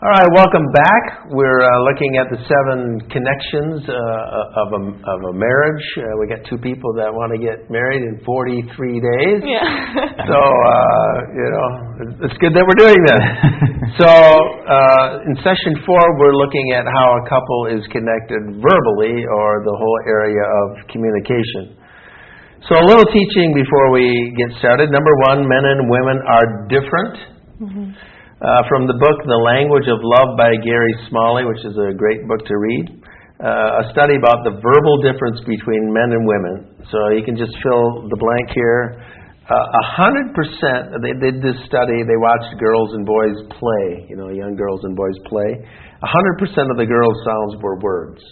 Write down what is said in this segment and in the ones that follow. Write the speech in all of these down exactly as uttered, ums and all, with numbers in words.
All right, welcome back. We're uh, looking at the seven connections uh, of, a, of a marriage. Uh, we got two people that want to get married in forty-three days. Yeah. so, uh, you know, it's good that we're doing that. so, uh, in session four, we're looking at how a couple is connected verbally, or the whole area of communication. So, a little teaching before we get started. Number one, men and women are different. Mm-hmm. Uh, from the book The Language of Love by Gary Smalley, which is a great book to read, uh, a study about the verbal difference between men and women. So you can just fill the blank here. A hundred percent, they did this study, they watched girls and boys play, you know, young girls and boys play. A hundred percent of the girls' sounds were words.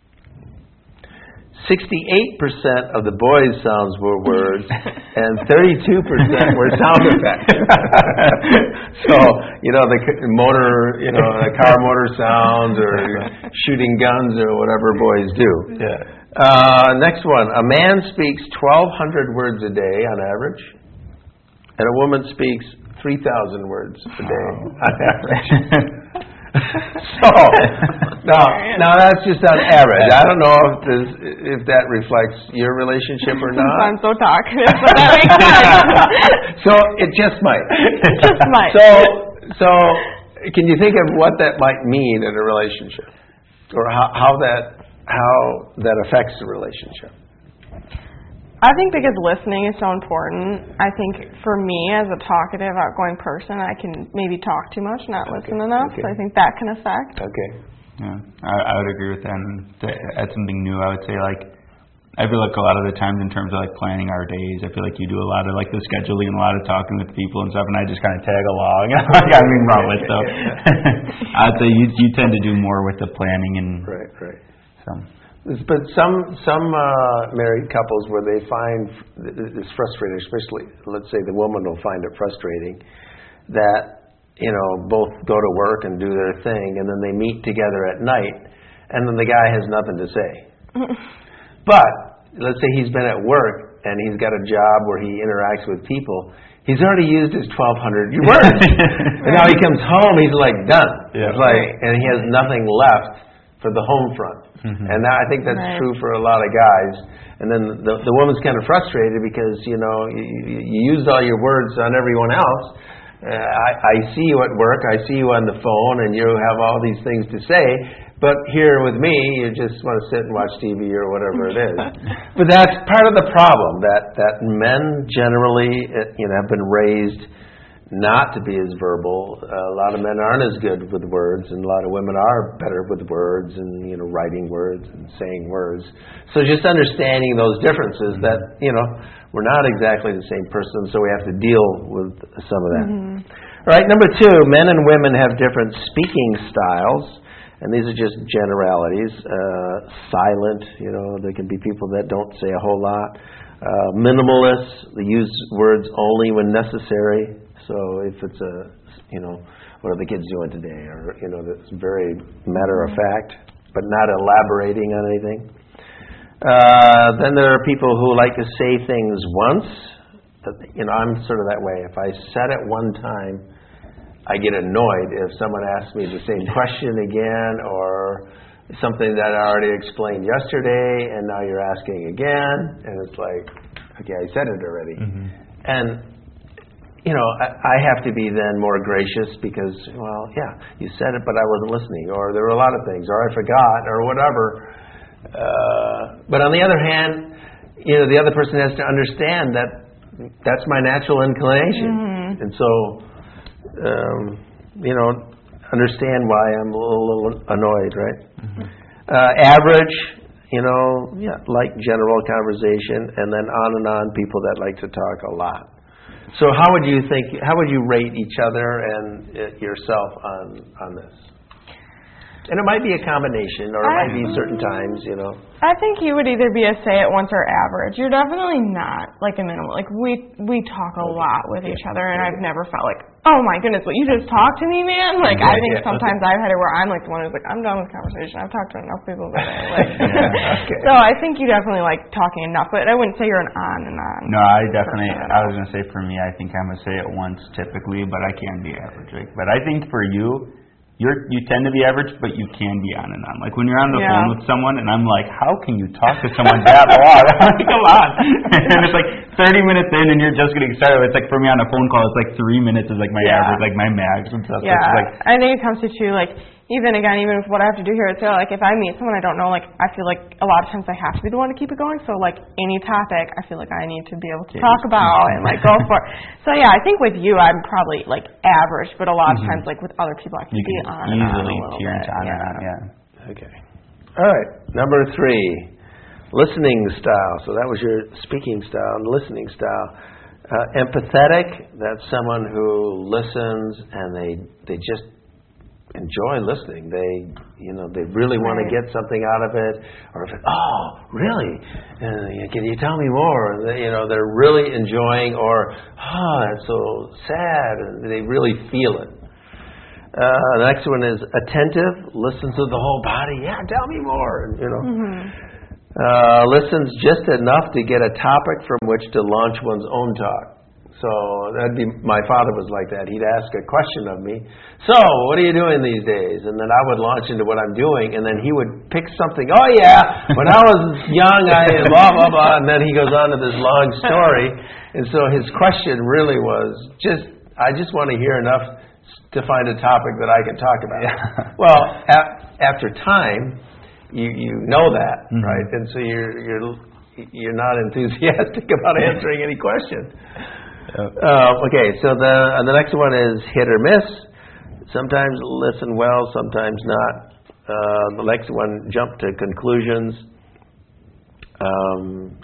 sixty-eight percent of the boys' sounds were words, and thirty-two percent were sound effects. so, you know, the motor, you know, the car motor sounds, or shooting guns, or whatever boys do. Yeah. Uh, next one. A man speaks twelve hundred words a day on average, and a woman speaks three thousand words a day on average. so, now, now that's just on average. I don't know if this, if that reflects your relationship or not. I'm so talkative, but that makes sense. so it just might. It just might. So, so can you think of what that might mean in a relationship, or how, how that how that affects the relationship? I think because listening is so important. I think for me, as a talkative, outgoing person, I can maybe talk too much, not okay. listen enough. Okay. So I think that can affect. Okay. Yeah, I, I would agree with that. And to add something new, I would say, like, I feel like a lot of the times in terms of, like, planning our days, I feel like you do a lot of, like, the scheduling and a lot of talking with people and stuff, and I just kind of tag along. like, I mean, wrong with, so I'd say you, you tend to do more with the planning and... Right, right. So... But some some uh, married couples where they find it's frustrating, especially, let's say the woman will find it frustrating that, you know, both go to work and do their thing, and then they meet together at night, and then the guy has nothing to say. But let's say he's been at work and he's got a job where he interacts with people. He's already used his twelve hundred words, and now he comes home, he's like done. Yeah. It's like, and he has nothing left for the home front. Mm-hmm. And that, I think that's right. true for a lot of guys. And then the, the woman's kind of frustrated because, you know, you, you used all your words on everyone else. Uh, I, I see you at work, I see you on the phone, and you have all these things to say. But here with me, you just want to sit and watch T V or whatever it is. But that's part of the problem, that, that men generally, you know, have been raised not to be as verbal. Uh, a lot of men aren't as good with words, and a lot of women are better with words and, you know, writing words and saying words. So just understanding those differences, mm-hmm. that, you know, we're not exactly the same person, so we have to deal with some of that. Mm-hmm. All right, number two, men and women have different speaking styles, and these are just generalities. Uh, silent, you know, there can be people that don't say a whole lot. Uh, minimalists, they use words only when necessary. So if it's a, you know, what are the kids doing today? Or, you know, that's very matter of fact, but not elaborating on anything. Uh, then there are people who like to say things once. But, you know, I'm sort of that way. If I said it one time, I get annoyed if someone asks me the same question again, or something that I already explained yesterday, and now you're asking again. And it's like, okay, I said it already. Mm-hmm. And you know, I, I have to be then more gracious because, well, yeah, you said it, but I wasn't listening, or there were a lot of things, or I forgot, or whatever. Uh, but on the other hand, you know, the other person has to understand that that's my natural inclination. Mm-hmm. And so, um, you know, understand why I'm a little, little annoyed, right? Mm-hmm. Uh, average, you know, yeah, like general conversation, and then on and on, people that like to talk a lot. So how would you think, how would you rate each other and uh, yourself on, on this? And it might be a combination, or it I, might be certain times, you know. I think you would either be a say it once or average. You're definitely not like a minimal. Like we we talk a okay. lot with yeah. each other, and okay. I've never felt like, oh my goodness, what you just talked to me, man. Like yeah, I think yeah, sometimes okay. I've had it where I'm like the one who's like, I'm done with conversation. I've talked to enough people today. Like, yeah, okay. So I think you definitely like talking enough, but I wouldn't say you're an on and on. No, I definitely. I was gonna say for me, I think I'm gonna say it once typically, but I can be average. Like, but I think for you, you're you tend to be average, but you can be on and on. Like when you're on the Yeah. phone with someone, and I'm like, how can you talk to someone that long? I'm like, come on. And it's like thirty minutes in, and you're just getting started. It's like for me on a phone call, it's like three minutes is like my Yeah. average, like my max and stuff. Yeah, So it's like, I think it comes to too, like, even again, even with what I have to do here, it's like if I meet someone I don't know, like I feel like a lot of times I have to be the one to keep it going. So like any topic, I feel like I need to be able to talk about and like go for it. So yeah, I think with you, I'm probably like average, but a lot of Mhm. times like with other people, I can you be can on and on a easily little tear bit. into on and Yeah. on. Yeah. Okay. All right. Number three, listening style. So that was your speaking style and listening style. Uh, empathetic. That's someone who listens and they they just enjoy listening. They, you know, they really want to Right. get something out of it. Or if it, oh, really? Uh, can you tell me more? And they, you know, they're really enjoying. Or oh, that's so sad, and they really feel it. Uh, the next one is attentive. Listens to the whole body. Yeah, tell me more. And, you know, Mm-hmm. uh, listens just enough to get a topic from which to launch one's own talk. So that'd be, my father was like that. He'd ask a question of me. So, what are you doing these days? And then I would launch into what I'm doing, and then he would pick something. Oh yeah, when I was young, I blah blah blah, and then he goes on to this long story. And so his question really was just, I just want to hear enough to find a topic that I can talk about. Yeah. Well, a- after time, you you know that, Mhm. right? And so you're you're you're not enthusiastic about answering any question. Uh, okay, so the uh, the next one is hit or miss. Sometimes listen well, sometimes not. Uh, the next one, jump to conclusions. Um,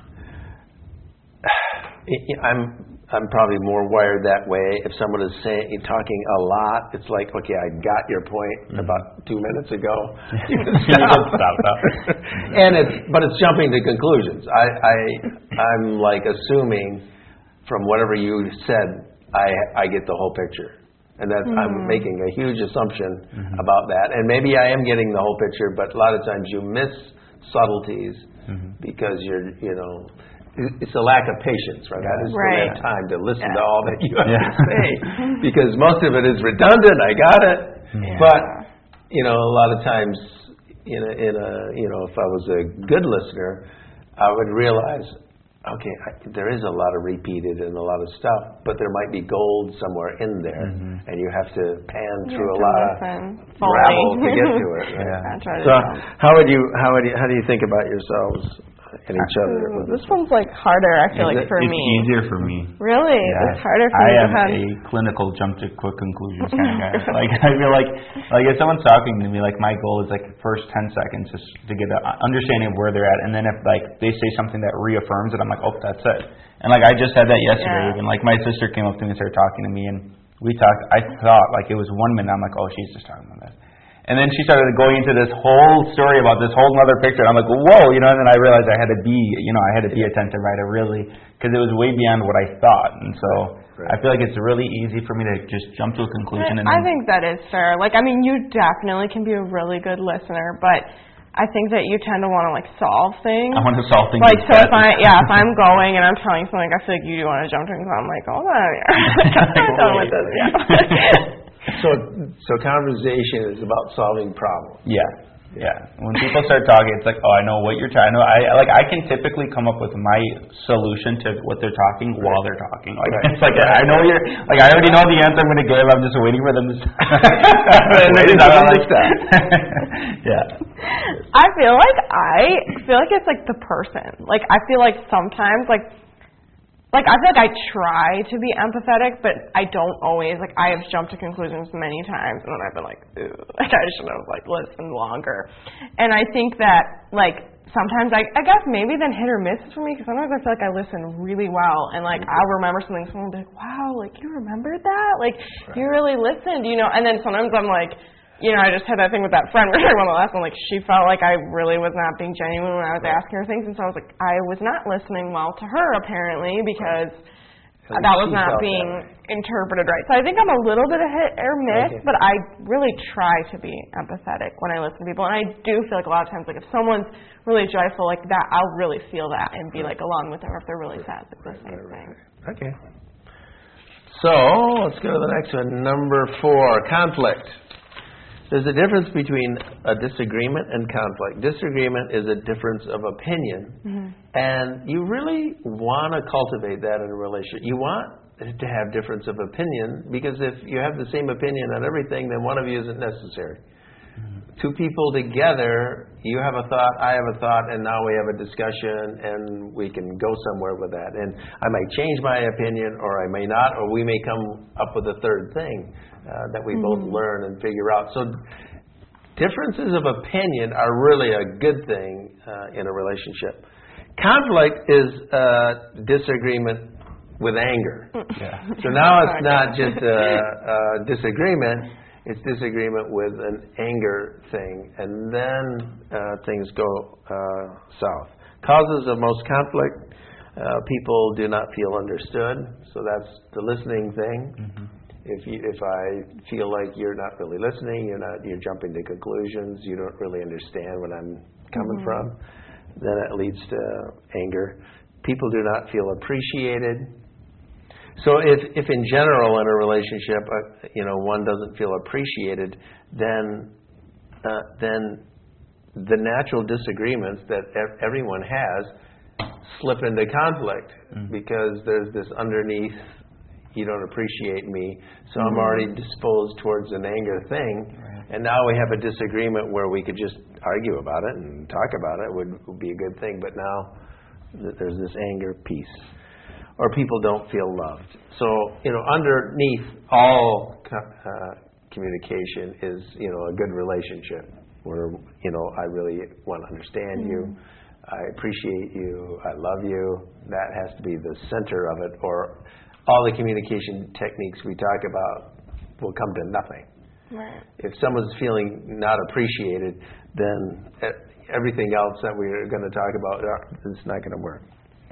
I'm I'm probably more wired that way. If someone is saying talking a lot, it's like, okay, I got your point Mm-hmm. about two minutes ago. You You can can stop. stop, stop. And it's but it's jumping to conclusions. I I I'm like assuming from whatever you said, I I get the whole picture. And that's, I'm making a huge assumption Mm-hmm. about that. And maybe I am getting the whole picture, but a lot of times you miss subtleties Mm-hmm. because you're, you know, it- it's a lack of patience, right? I just don't Right. have time to listen to Yeah. all that you have Yeah. to say because most of it is redundant. I got it. Yeah. But, you know, a lot of times, in a, in a, you know, if I was a good listener, I would realize, okay, I, there is a lot of repeated and a lot of stuff, but there might be gold somewhere in there, Mhm. and you have to pan You through have a to lot listen of fully. gravel to get to it. Right? Yeah. I try to So, jump. how would you, how would you, how do you think about yourselves and each other? Ooh, with this one's like harder, I feel Is like, it? for it's me. easier for me. Really? Yeah. It's harder for I me to am have. a clinical jump to quick conclusions kind of guy. Like I feel like like if someone's talking to me, like my goal is like first ten seconds just to get an understanding of where they're at, and then if like they say something that reaffirms it, I'm like, oh, that's it. And like I just had that yesterday, Yeah. and like my sister came up to me and started talking to me, and we talked. I thought like it was one minute. I'm like, oh, she's just talking about that. And then she started going into this whole story about this whole other picture. And I'm like, whoa, you know. And then I realized I had to be, you know, I had to be attentive, right? I really, because it was way beyond what I thought. And so Right. I feel like it's really easy for me to just jump to a conclusion. And I then, think that is fair. Like, I mean, you definitely can be a really good listener, but I think that you tend to want to like solve things. I want to solve things. Like, as so fast if I, as yeah, if I'm going and I'm telling you something, I feel like you do want to jump to it. I'm like, hold on, I'm done with this. Yeah. So, so conversation is about solving problems. Yeah, yeah. When people start talking, it's like, oh, I know what you're trying to. I like. I can typically come up with my solution to what they're talking while they're talking. Like Right. it's like I know you're. Like I already know the answer I'm going to give. I'm just waiting for them to. Waiting for them to stop. Yeah. I feel like I feel like it's like the person. Like I feel like sometimes like like I feel like I try to be empathetic, but I don't always. Like I have jumped to conclusions many times, and then I've been like, ooh, like I should have like listened longer. And I think that like sometimes I I guess maybe then hit or miss for me because sometimes I feel like I listen really well, and like I'll remember something. Someone will be like, wow, like you remembered that? Like you really listened, you know? And then sometimes I'm like. You know, I just had that thing with that friend we were talking about the last one. Like, she felt like I really was not being genuine when I was asking her things, and so I was like, I was not listening well to her apparently because And that was she not felt being that. interpreted right. So I think I'm a little bit of hit or miss, Okay. but I really try to be empathetic when I listen to people, and I do feel like a lot of times, like if someone's really joyful like that, I'll really feel that and be like along with them. Or if they're really sad, it's like the same thing. Okay. So let's go to the next one. Number four, conflict. there's a difference between a disagreement and conflict. Disagreement is a difference of opinion, mm-hmm. and you really want to cultivate that in a relationship. You want to have difference of opinion, because if you have the same opinion on everything, then one of you isn't necessary. Mm-hmm. Two people together, you have a thought, I have a thought, and now we have a discussion, and we can go somewhere with that. And I might change my opinion, or I may not, or we may come up with a third thing uh, that we mm-hmm. both learn and figure out. So differences of opinion are really a good thing uh, in a relationship. Conflict is uh, disagreement with anger. Yeah. So now it's not just a, a disagreement, it's disagreement with an anger thing, and then uh, things go uh, south. Causes of most conflict, uh, people do not feel understood, so that's the listening thing. Mm-hmm. If you, if I feel like you're not really listening, you're not, you're jumping to conclusions, you don't really understand what I'm coming mm-hmm. from, then it leads to anger. People do not feel appreciated. So if, if in general in a relationship, uh, you know, one doesn't feel appreciated, then uh, then the natural disagreements that ev- everyone has slip into conflict mm-hmm. because there's this underneath, you don't appreciate me, so mm-hmm. I'm already disposed towards an anger thing, right. And now we have a disagreement where we could just argue about it and talk about it would, would be a good thing, but now th- there's this anger piece. Or people don't feel loved. So, you know, underneath all uh, communication is, you know, a good relationship where, you know, I really want to understand mm-hmm. you, I appreciate you, I love you. That has to be the center of it, or all the communication techniques we talk about will come to nothing. Right. If someone's feeling not appreciated, then everything else that we're going to talk about, it's not going to work.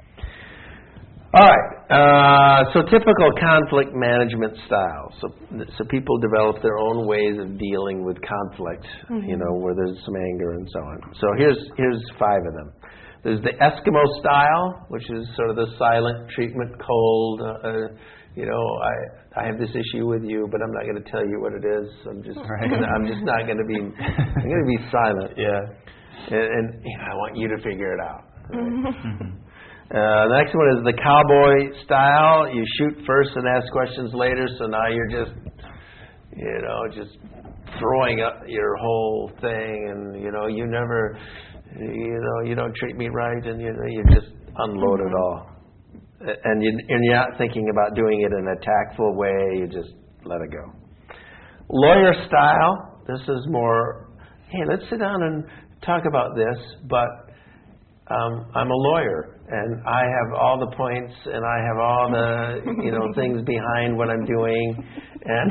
All right, uh, so typical conflict management styles. So, so people develop their own ways of dealing with conflict, mm-hmm. you know, where there's some anger and so on. So here's here's five of them. There's the Eskimo style, which is sort of the silent treatment, cold. Uh, uh, you know, I I have this issue with you, but I'm not going to tell you what it is. I'm just right. gonna, I'm just not going to be I'm going to be silent. Yeah, and, and you know, I want you to figure it out. Right? Mm-hmm. Uh, the next one is the cowboy style. You shoot first and ask questions later, so now you're just, you know, just throwing up your whole thing, and, you know, you never, you know, you don't treat me right, and, you know, you just unload it all. And, you, and you're not thinking about doing it in a tactful way, you just let it go. Lawyer style, this is more, hey, let's sit down and talk about this, but um, I'm a lawyer. And I have all the points, and I have all the, you know, things behind what I'm doing, and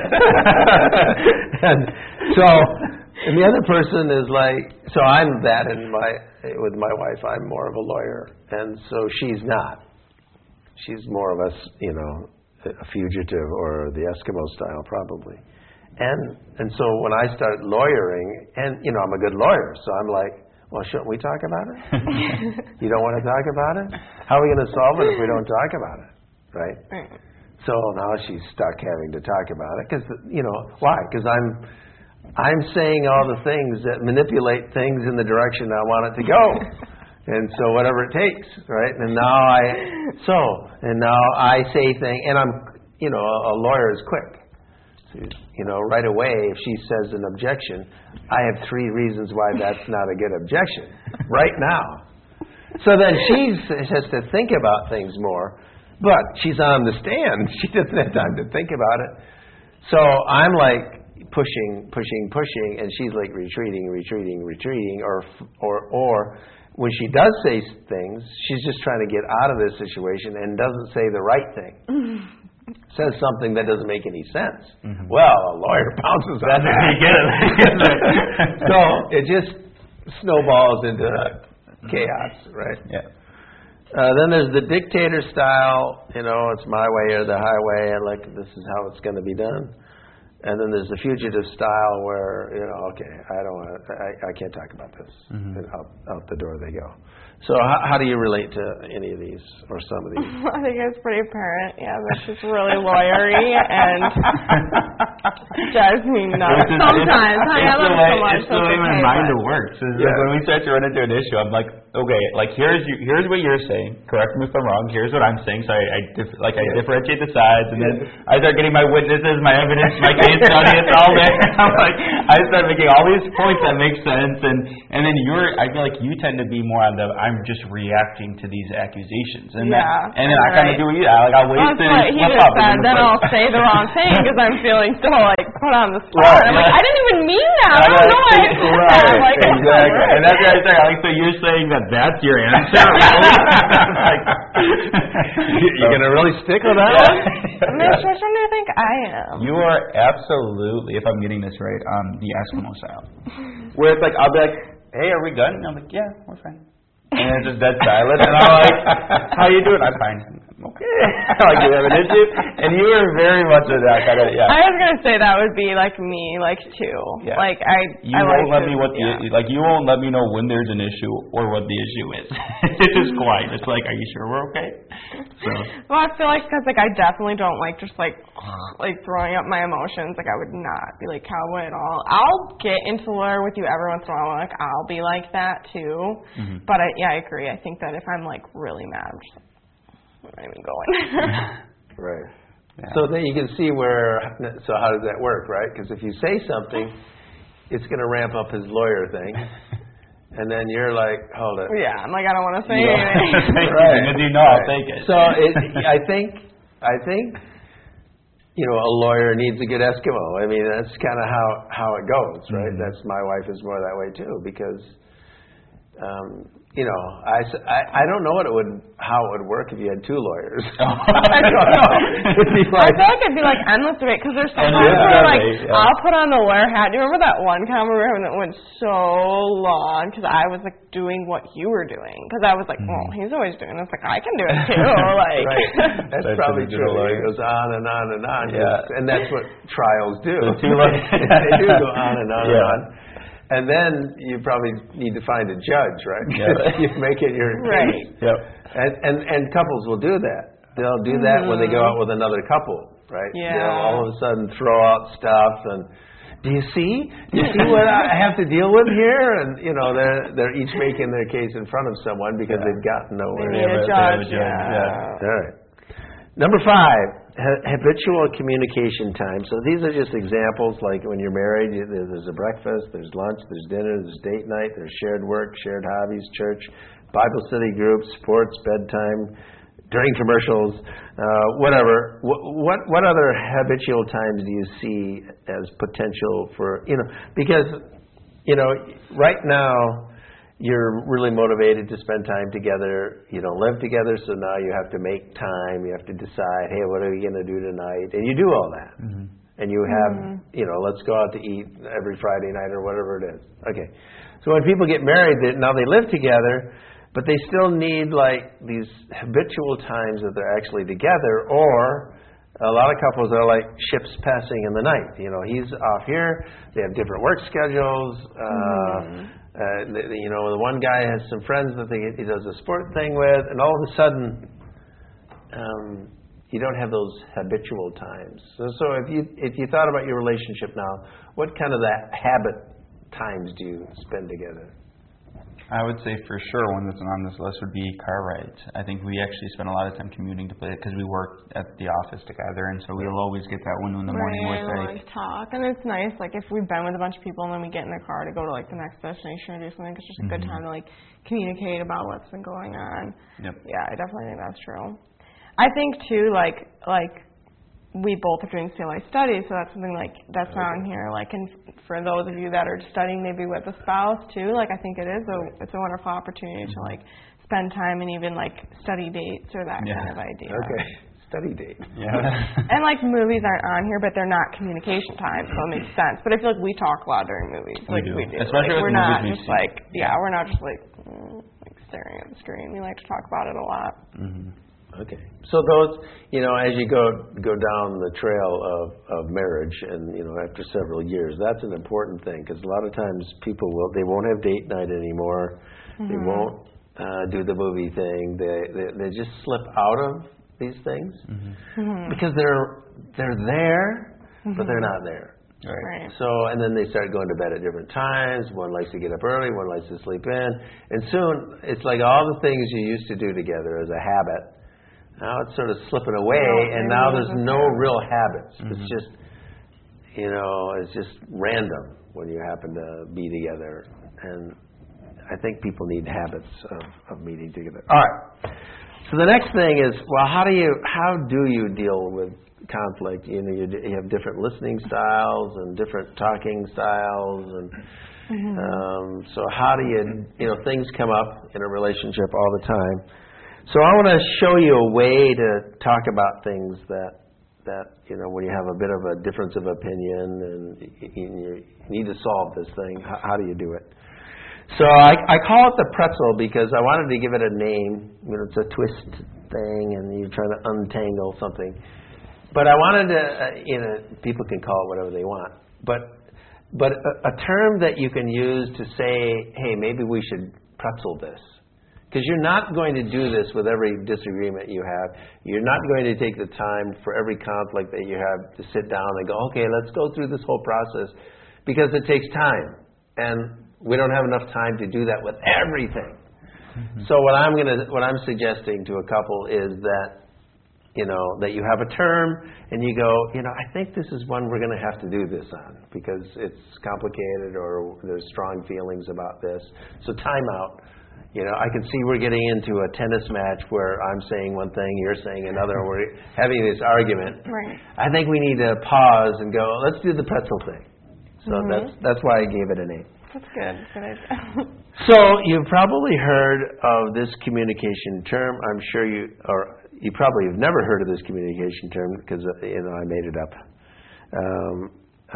and so, and the other person is like, so I'm that, and my with my wife, I'm more of a lawyer, and so she's not. She's more of a, you know, a fugitive or the Eskimo style probably, and and so when I start lawyering, and you know, I'm a good lawyer, so I'm like, well, shouldn't we talk about it? You don't want to talk about it? How are we going to solve it if we don't talk about it? Right? Right. So now she's stuck having to talk about it because, you know, why? Because I'm, I'm saying all the things that manipulate things in the direction I want it to go. And so whatever it takes, right? And now I, so, and now I say things, and I'm, you know, a, a lawyer is quick. You know, right away, if she says an objection, I have three reasons why that's not a good objection, right now. So then she has to think about things more, but she's on the stand. She doesn't have time to think about it. So I'm like pushing, pushing, pushing, and she's like retreating, retreating, retreating, or or or when she does say things, she's just trying to get out of this situation and doesn't say the right thing. Says something that doesn't make any sense. Mm-hmm. Well, a lawyer bounces on that. You get it. So it just snowballs into chaos, right? Yeah. Uh, then there's the dictator style. You know, it's my way or the highway, and like this is how it's going to be done. And then there's the fugitive style where, you know, okay, I don't want to, I, I can't talk about this. Mm-hmm. And out, out the door they go. So how, how do you relate to any of these or some of these? I think it's pretty apparent. Yeah, that's just really lawyery and drives me nuts It's, sometimes. It's, I it's, love the it way, so much. it's the way my okay, mind but- works. It's Yeah. like when we start to run into an issue, I'm like, okay, like here's you, here's what you're saying. Correct me if I'm wrong. Here's what I'm saying. So I, I dif- like I Yeah. differentiate the sides, and then Yeah. I start getting my witnesses, my evidence, my case study. It's all there. I'm like, I start making all these points that make sense, and and then you're. I feel like you tend to be more on the I'm just reacting to these accusations, and Yeah, then, and then I kind of right. do yeah, like I'll wait Well, to that's what he slip just up, and said. it's Then like- I'll say the wrong thing because I'm feeling so like put on the spot. Right, I'm like, yeah. I didn't even mean that. I I'm don't like, know why I said that. right, I'm like, exactly. And that's what I say. Like, so you're saying that that's your answer? Really? like, You're going to really stick with that one? Mitch, which one do you think I am? You are absolutely, if I'm getting this right, um, the Eskimo style. Where it's like, I'll be like, hey, are we done? And I'm like, yeah, we're fine. And it's just dead silent. And I'm like, how you doing? I'm fine. Okay. Like, you have an issue? And you are very much of that kind of, yeah. I was gonna say that would be like me, like too. Yeah. Like I. You I won't like let to, me what the yeah. like you won't let me know when there's an issue or what the issue is. It's just quiet. It's like, are you sure we're okay? So. Well, I feel like because like I definitely don't like just like like throwing up my emotions. Like I would not be like cowboy at all. I'll get into lawyer with you every once in a while. Like I'll be like that too. Mm-hmm. But I, yeah, I agree. I think that if I'm like really mad, I'm just like, I'm not even going. Right. Yeah. So then you can see where, so how does that work, right? Because if you say something, it's going to ramp up his lawyer thing. And then you're like, hold it. Yeah, I'm like, I don't want to say You know, anything. Right. Because you know I'll take it. So it, I think, I think, you know, a lawyer needs a good Eskimo. I mean, that's kind of how, how it goes, right? Mm-hmm. That's, my wife is more that way too, because, um, you know, I, I, I don't know what it would, how it would work if you had two lawyers. I don't know. It'd be I like, feel like it'd be like endless debate because there's some Endless times where like debate, yeah. I'll put on the lawyer hat. Do you remember that one time we were having that went so long because I was like doing what you were doing because I was like, Mm-hmm. well, he's always doing this. Like I can do it too. Like right. That's, That's probably a true. digital It lawyer. goes on and on and on. Yeah. And that's what trials do. The two lawyers. They do go on and on Yeah. and on. And then you probably need to find a judge, right? Yeah. You make it your Right. case. Yep. And, and and couples will do that. They'll do that when they go out with another couple, right? Yeah. They'll all of a sudden throw out stuff and, do you see? Do you see what I have to deal with here? And you know, they're they're each making their case in front of someone because Yeah. they've gotten nowhere. They need a Yeah, judge. they have a judge, Yeah. All right. Number five, ha- habitual communication time. So these are just examples like when you're married, you, there- there's a breakfast, there's lunch, there's dinner, there's date night, there's shared work, shared hobbies, church, Bible study groups, sports, bedtime, during commercials, uh, whatever. What, what what other habitual times do you see as potential for, you know, because, you know, right now, you're really motivated to spend time together. You don't live together, so now you have to make time. You have to decide, hey, what are we going to do tonight? And you do all that. Mm-hmm. And you have, mm-hmm. you know, let's go out to eat every Friday night or whatever it is. Okay. So when people get married, they, now they live together, but they still need like these habitual times that they're actually together, or a lot of couples are like ships passing in the night. You know, he's off here. They have different work schedules. Uh, mm-hmm. Uh, the, the, you know, the one guy has some friends that they, he does a sport thing with, and all of a sudden, um, you don't have those habitual times. So, so if you if you thought about your relationship now, what kind of that habit times do you spend together? I would say for sure one that's on this list would be car rides. I think we actually spend a lot of time commuting to play because we work at the office together, and so we'll always get that window in the morning right, with like like talk, and it's nice. Like if we've been with a bunch of people and then we get in the car to go to like the next destination or do something, it's just a mm-hmm. good time to like communicate about what's been going on. Yep. Yeah, I definitely think that's true. I think too, like like. we both are doing C L I studies, so that's something like that's okay. on here. Like, and for those of you that are studying, maybe with a spouse too, like I think it is a it's a wonderful opportunity to like spend time and even like study dates or that yeah. kind of idea. Okay, study date. Yeah. And like movies aren't on here, but they're not communication time, so it makes sense. But I feel like we talk a lot during movies. We like do. we do. Especially like, with we're not movies just we see. like yeah, we're not just like, mm, like staring at the screen. We like to talk about it a lot. Mm-hmm. Okay. So those, you know, as you go go down the trail of, of marriage, and you know, after several years, that's an important thing because a lot of times people will they won't have date night anymore. Mm-hmm. They won't uh, do the movie thing. They, they they just slip out of these things mm-hmm. Mm-hmm. because they're they're there, mm-hmm. but they're not there. Right. right. So, and then they start going to bed at different times. One likes to get up early, one likes to sleep in. And soon, it's like all the things you used to do together as a habit, now it's sort of slipping away, no, and now there's no real habits. Mm-hmm. It's just, you know, it's just random when you happen to be together. And I think people need habits of, of meeting together. All right. So the next thing is, well, how do you, how do you deal with conflict? You know, you, you have different listening styles and different talking styles, and mm-hmm. um, so how do you, you know, things come up in a relationship all the time. So I want to show you a way to talk about things that, that you know, when you have a bit of a difference of opinion and you, you need to solve this thing, how, how do you do it? So I, I call it the pretzel because I wanted to give it a name. You know, it's a twist thing, and you're trying to untangle something. But I wanted to, uh, you know, people can call it whatever they want. But but a, a term that you can use to say, hey, maybe we should pretzel this. Because you're not going to do this with every disagreement you have. You're not going to take the time for every conflict that you have to sit down and go, okay, let's go through this whole process. Because it takes time. And we don't have enough time to do that with everything. Mm-hmm. So what I'm gonna, what I'm suggesting to a couple is that, you know, that you have a term and you go, you know, I think this is one we're going to have to do this on because it's complicated or there's strong feelings about this. So time out. You know, I can see we're getting into a tennis match where I'm saying one thing, you're saying another, we're having this argument. Right. I think we need to pause and go, let's do the pretzel thing. So mm-hmm. that's that's why I gave it a name. That's good. Good idea. So you've probably heard of this communication term. I'm sure you, or you probably have never heard of this communication term because, you know, I made it up. Um,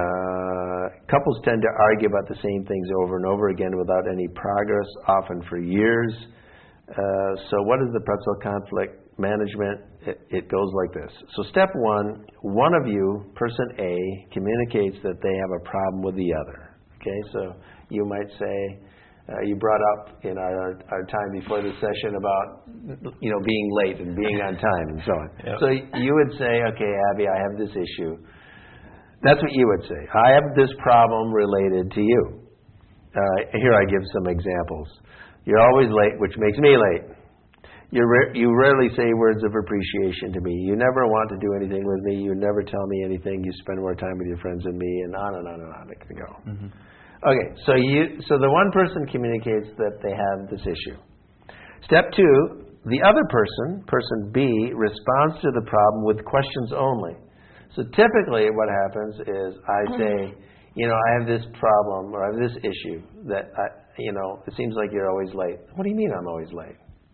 uh, couples tend to argue about the same things over and over again without any progress, often for years. Uh, so what is the pretzel conflict management? It, it goes like this. So step one, one of you, person A, communicates that they have a problem with the other. Okay, so you might say, uh, you brought up in our, our time before the session about, you know, being late and being on time and so on. Yep. So you would say, okay, Abby, I have this issue. That's what you would say. I have this problem related to you. Uh, here I give some examples. You're always late, which makes me late. You ra- you rarely say words of appreciation to me. You never want to do anything with me. You never tell me anything. You spend more time with your friends than me, and on and on and on it can go. Mm-hmm. Okay, so you so the one person communicates that they have this issue. Step two, the other person, person B, responds to the problem with questions only. So typically what happens is I say, you know, I have this problem or I have this issue that, I, you know, it seems like you're always late. What do you mean I'm always late?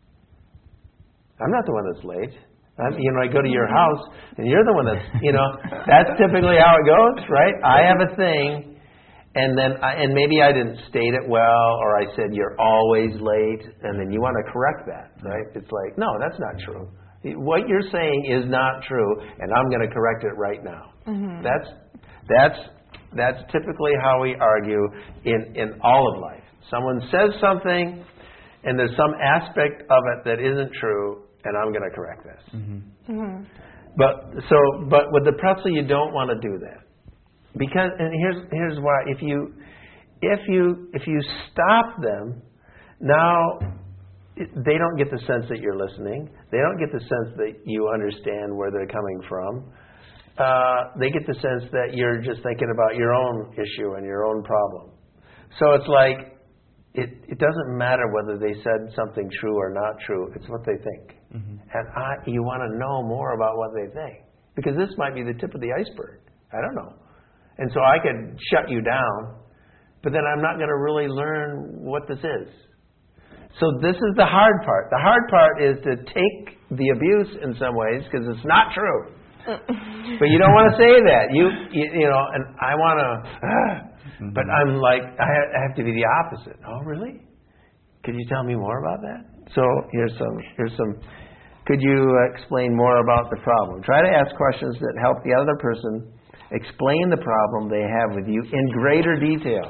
I'm not the one that's late. I'm, you know, I go to your house and you're the one that's, you know, that's typically how it goes, right? I have a thing. And then, I, and maybe I didn't state it well, or I said you're always late, and then you want to correct that, right? It's like, no, that's not true. What you're saying is not true, and I'm going to correct it right now. Mm-hmm. That's that's that's typically how we argue in, in all of life. Someone says something, and there's some aspect of it that isn't true, and I'm going to correct this. Mm-hmm. Mm-hmm. But so, but with the pretzel, you don't want to do that. Because, and here's here's why. If you if you if you stop them, now it, they don't get the sense that you're listening. They don't get the sense that you understand where they're coming from. Uh, they get the sense that you're just thinking about your own issue and your own problem. So it's like it it doesn't matter whether they said something true or not true. It's what they think, mm-hmm. and I, you want to know more about what they think because this might be the tip of the iceberg. I don't know. And so I could shut you down, but then I'm not going to really learn what this is. So this is the hard part. The hard part is to take the abuse in some ways because it's not true. But you don't want to say that. You, you, you know, and I want to, uh, but I'm like, I have, I have to be the opposite. Oh, really? Could you tell me more about that? So here's some, here's some Could you uh, explain more about the problem? Try to ask questions that help the other person explain the problem they have with you in greater detail.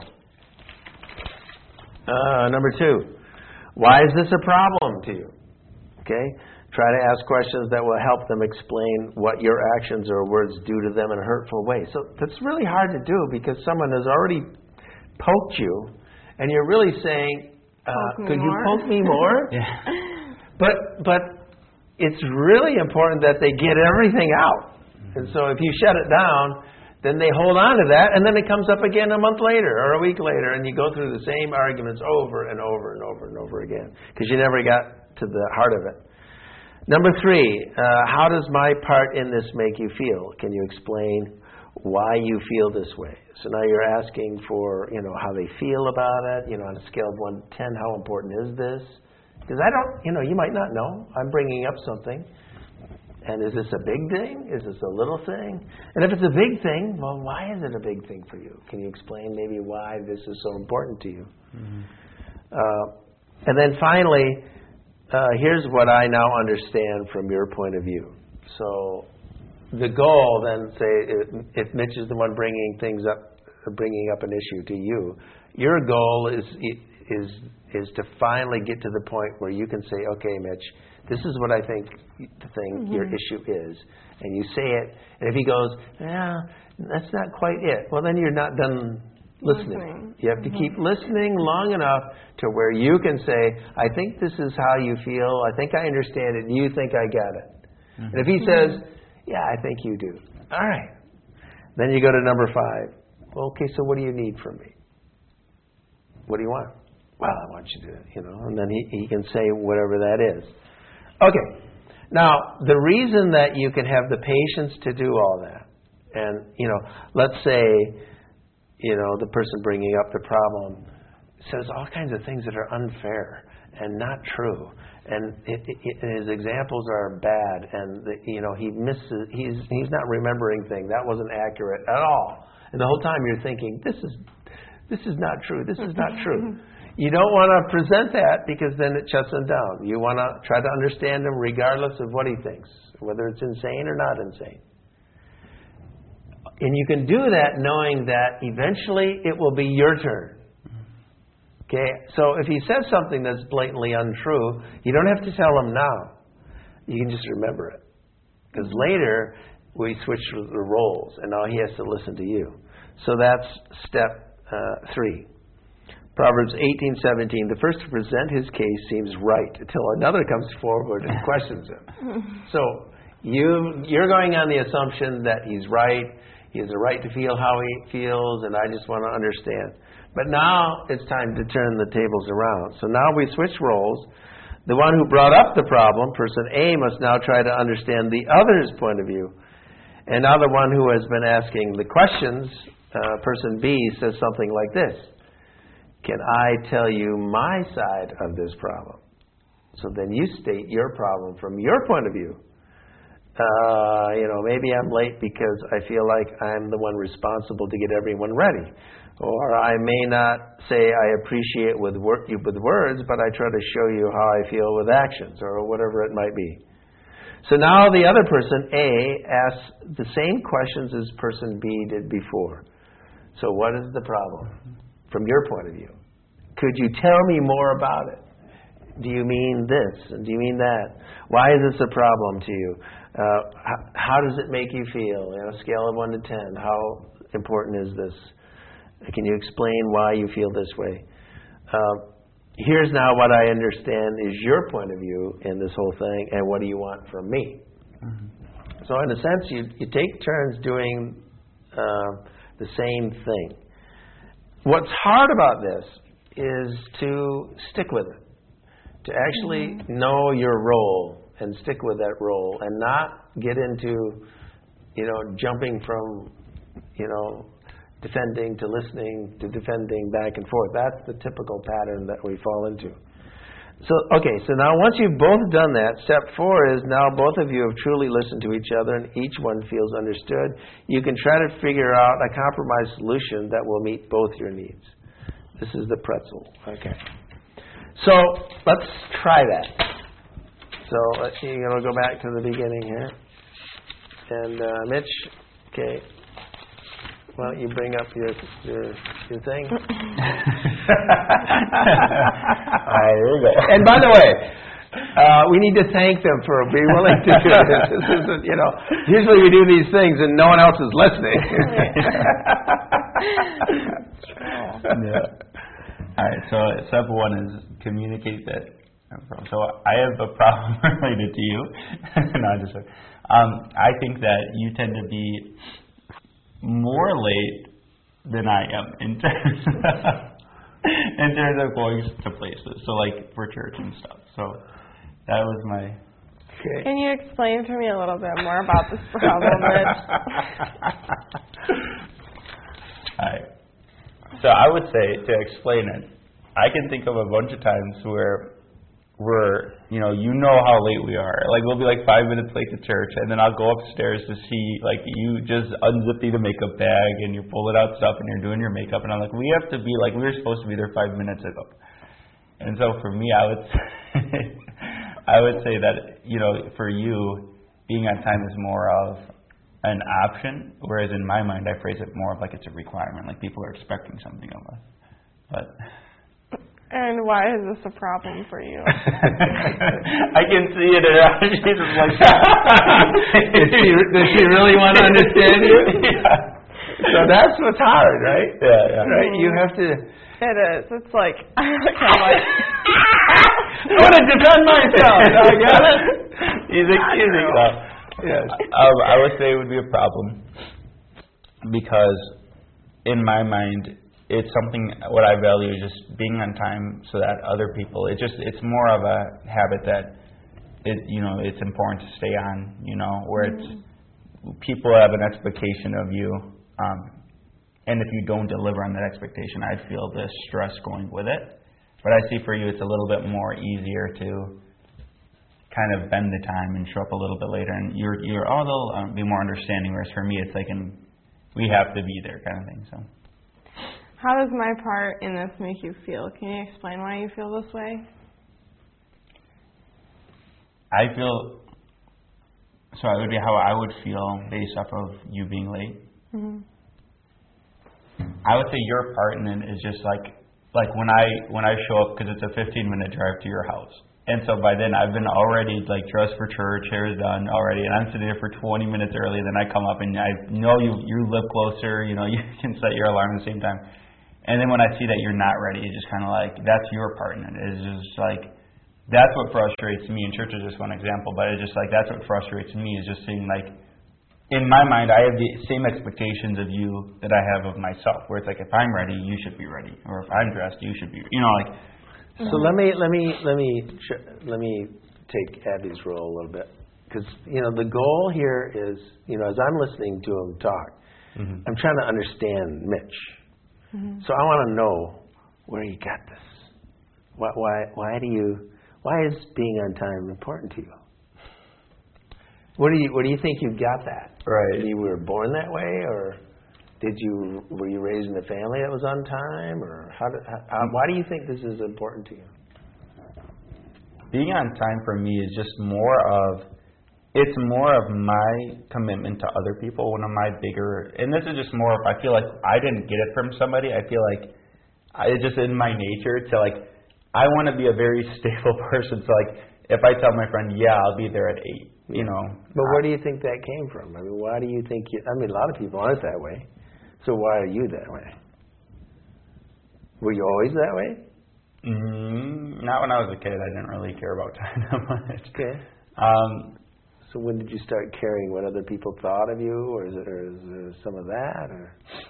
Uh, number two, why is this a problem to you? Okay? Try to ask questions that will help them explain what your actions or words do to them in a hurtful way. So that's really hard to do because someone has already poked you, and you're really saying, uh, could you poke me more? Yeah. But but it's really important that they get everything out. And so if you shut it down, then they hold on to that, and then it comes up again a month later or a week later, and you go through the same arguments over and over and over and over again because you never got to the heart of it. Number three, uh, how does my part in this make you feel? Can you explain why you feel this way? So now you're asking for, you know, how they feel about it, you know, on a scale of one to ten, how important is this? Because I don't, you know, you might not know. I'm bringing up something. And is this a big thing? Is this a little thing? And if it's a big thing, well, why is it a big thing for you? Can you explain maybe why this is so important to you? Mm-hmm. Uh, and then finally, uh, here's what I now understand from your point of view. So the goal then, say, if Mitch is the one bringing things up, bringing up an issue to you, your goal is is is to finally get to the point where you can say, okay, Mitch, this is what I think the thing, mm-hmm. your issue is. And you say it, and if he goes, yeah, that's not quite it, well, then you're not done listening. listening. You have mm-hmm. to keep listening long enough to where you can say, I think this is how you feel, I think I understand it, you think I got it. Mm-hmm. And if he says, yeah, I think you do. All right. Then you go to number five. Well, okay, so what do you need from me? What do you want? Well, I want you to, you know, and then he, he can say whatever that is. Okay. Now, the reason that you can have the patience to do all that, and, you know, let's say, you know, the person bringing up the problem says all kinds of things that are unfair and not true, and it, it, his examples are bad, and, the, you know, he misses, he's, he's not remembering things. That wasn't accurate at all. And the whole time you're thinking, this is, this is not true, this is not true. You don't want to present that because then it shuts him down. You want to try to understand him regardless of what he thinks, whether it's insane or not insane. And you can do that knowing that eventually it will be your turn. Okay? So if he says something that's blatantly untrue, you don't have to tell him now. You can just remember it. Because later we switch the roles and now he has to listen to you. So that's step uh, three. Proverbs eighteen seventeen, the first to present his case seems right until another comes forward and questions him. So you, you're going on the assumption that he's right, he has a right to feel how he feels, and I just want to understand. But now it's time to turn the tables around. So now we switch roles. The one who brought up the problem, person A, must now try to understand the other's point of view. And now the one who has been asking the questions, uh, person B, says something like this. Can I tell you my side of this problem? So then you state your problem from your point of view. Uh, you know, maybe I'm late because I feel like I'm the one responsible to get everyone ready. Or I may not say I appreciate with wor- you with words, but I try to show you how I feel with actions, or whatever it might be. So now the other person, A, asks the same questions as person B did before. So what is the problem? From your point of view, could you tell me more about it? Do you mean this? And do you mean that? Why is this a problem to you? Uh, how, how does it make you feel? On a scale of one to ten, how important is this? Can you explain why you feel this way? Uh, here's now what I understand is your point of view in this whole thing, and what do you want from me? Mm-hmm. So in a sense, you, you take turns doing uh, the same thing. What's hard about this is to stick with it, to actually mm-hmm. know your role and stick with that role and not get into, you know, jumping from, you know, defending to listening to defending back and forth. That's the typical pattern that we fall into. So, okay, so now once you've both done that, step four is now both of you have truly listened to each other and each one feels understood. You can try to figure out a compromise solution that will meet both your needs. This is the pretzel. Okay. So let's try that. So uh, you're going to go back to the beginning here. And uh, Mitch, okay, why don't you bring up your your, your thing? All right, here we go. And by the way, uh, we need to thank them for being willing to do this. This isn't, you know, usually we do these things and no one else is listening. Yeah. All right, so step one is communicate that. So I have a problem related to you. No, I'm just kidding. Um, I think that you tend to be more late than I am in terms of, in terms of going to places. So like for church and stuff. So that was my. Okay. Can you explain to me a little bit more about this problem, Mitch? All right. So I would say, to explain it, I can think of a bunch of times where we're, you know, you know how late we are. Like, we'll be like five minutes late to church, and then I'll go upstairs to see, like, you just unzipping the makeup bag, and you're pulling out stuff, and you're doing your makeup, and I'm like, we have to be, like, we were supposed to be there five minutes ago. And so for me, I would say, I would say that, you know, for you, being on time is more of an option, whereas in my mind, I phrase it more of like it's a requirement, like people are expecting something of us. But... And why is this a problem for you? I can see it in her eyes. She's just like, does, she, does she really want to understand you? Yeah. So that's what's hard, right? Yeah, yeah. Right? You have to... It is. It's like, I'm kind of like... I want to defend myself. I got it? He's accusing them. Yes. Um, I would say it would be a problem because in my mind, it's something, what I value is just being on time so that other people, it just, it's more of a habit that, it, you know, it's important to stay on, you know, where it's, people have an expectation of you, um, and if you don't deliver on that expectation, I feel the stress going with it. But I see for you, it's a little bit more easier to kind of bend the time and show up a little bit later, and you're, you're, oh, they'll um, be more understanding, whereas for me, it's like, an, we have to be there kind of thing, so. How does my part in this make you feel? Can you explain why you feel this way? I feel, so it would be how I would feel based off of you being late. Mm-hmm. I would say your part in it is just like, like when I when I show up, because it's a fifteen minute drive to your house. And so by then I've been already like dressed for church, hair is done already, and I'm sitting there for twenty minutes early. Then I come up and I know you you live closer, you know, you can set your alarm at the same time. And then when I see that you're not ready, it's just kind of like, that's your part in it. It's just like, that's what frustrates me. And church is just one example, but it's just like, that's what frustrates me, is just seeing like, in my mind, I have the same expectations of you that I have of myself, where it's like, if I'm ready, you should be ready. Or if I'm dressed, you should be, you know, like. So let me, let me, let me, let me take Abby's role a little bit. Because, you know, the goal here is, you know, as I'm listening to him talk, mm-hmm. I'm trying to understand Mitch. Mm-hmm. So I want to know where you got this. Why, why, why do you, why is being on time important to you? What do you, what do you think you got that? Right. You were born that way, or did you, were you raised in a family that was on time, or how did, how, why do you think this is important to you? Being on time for me is just more of, it's more of my commitment to other people, one of my bigger, and this is just more of, I feel like I didn't get it from somebody. I feel like I, it's just in my nature to like, I want to be a very stable person. So like, if I tell my friend, yeah, I'll be there at eight, you know. But where do you think that came from? I mean, why do you think you, I mean, a lot of people aren't that way. So why are you that way? Were you always that way? Mm-hmm. Not when I was a kid. I didn't really care about time that much. Okay. Um, So when did you start caring what other people thought of you, or is it, or is there some of that, or?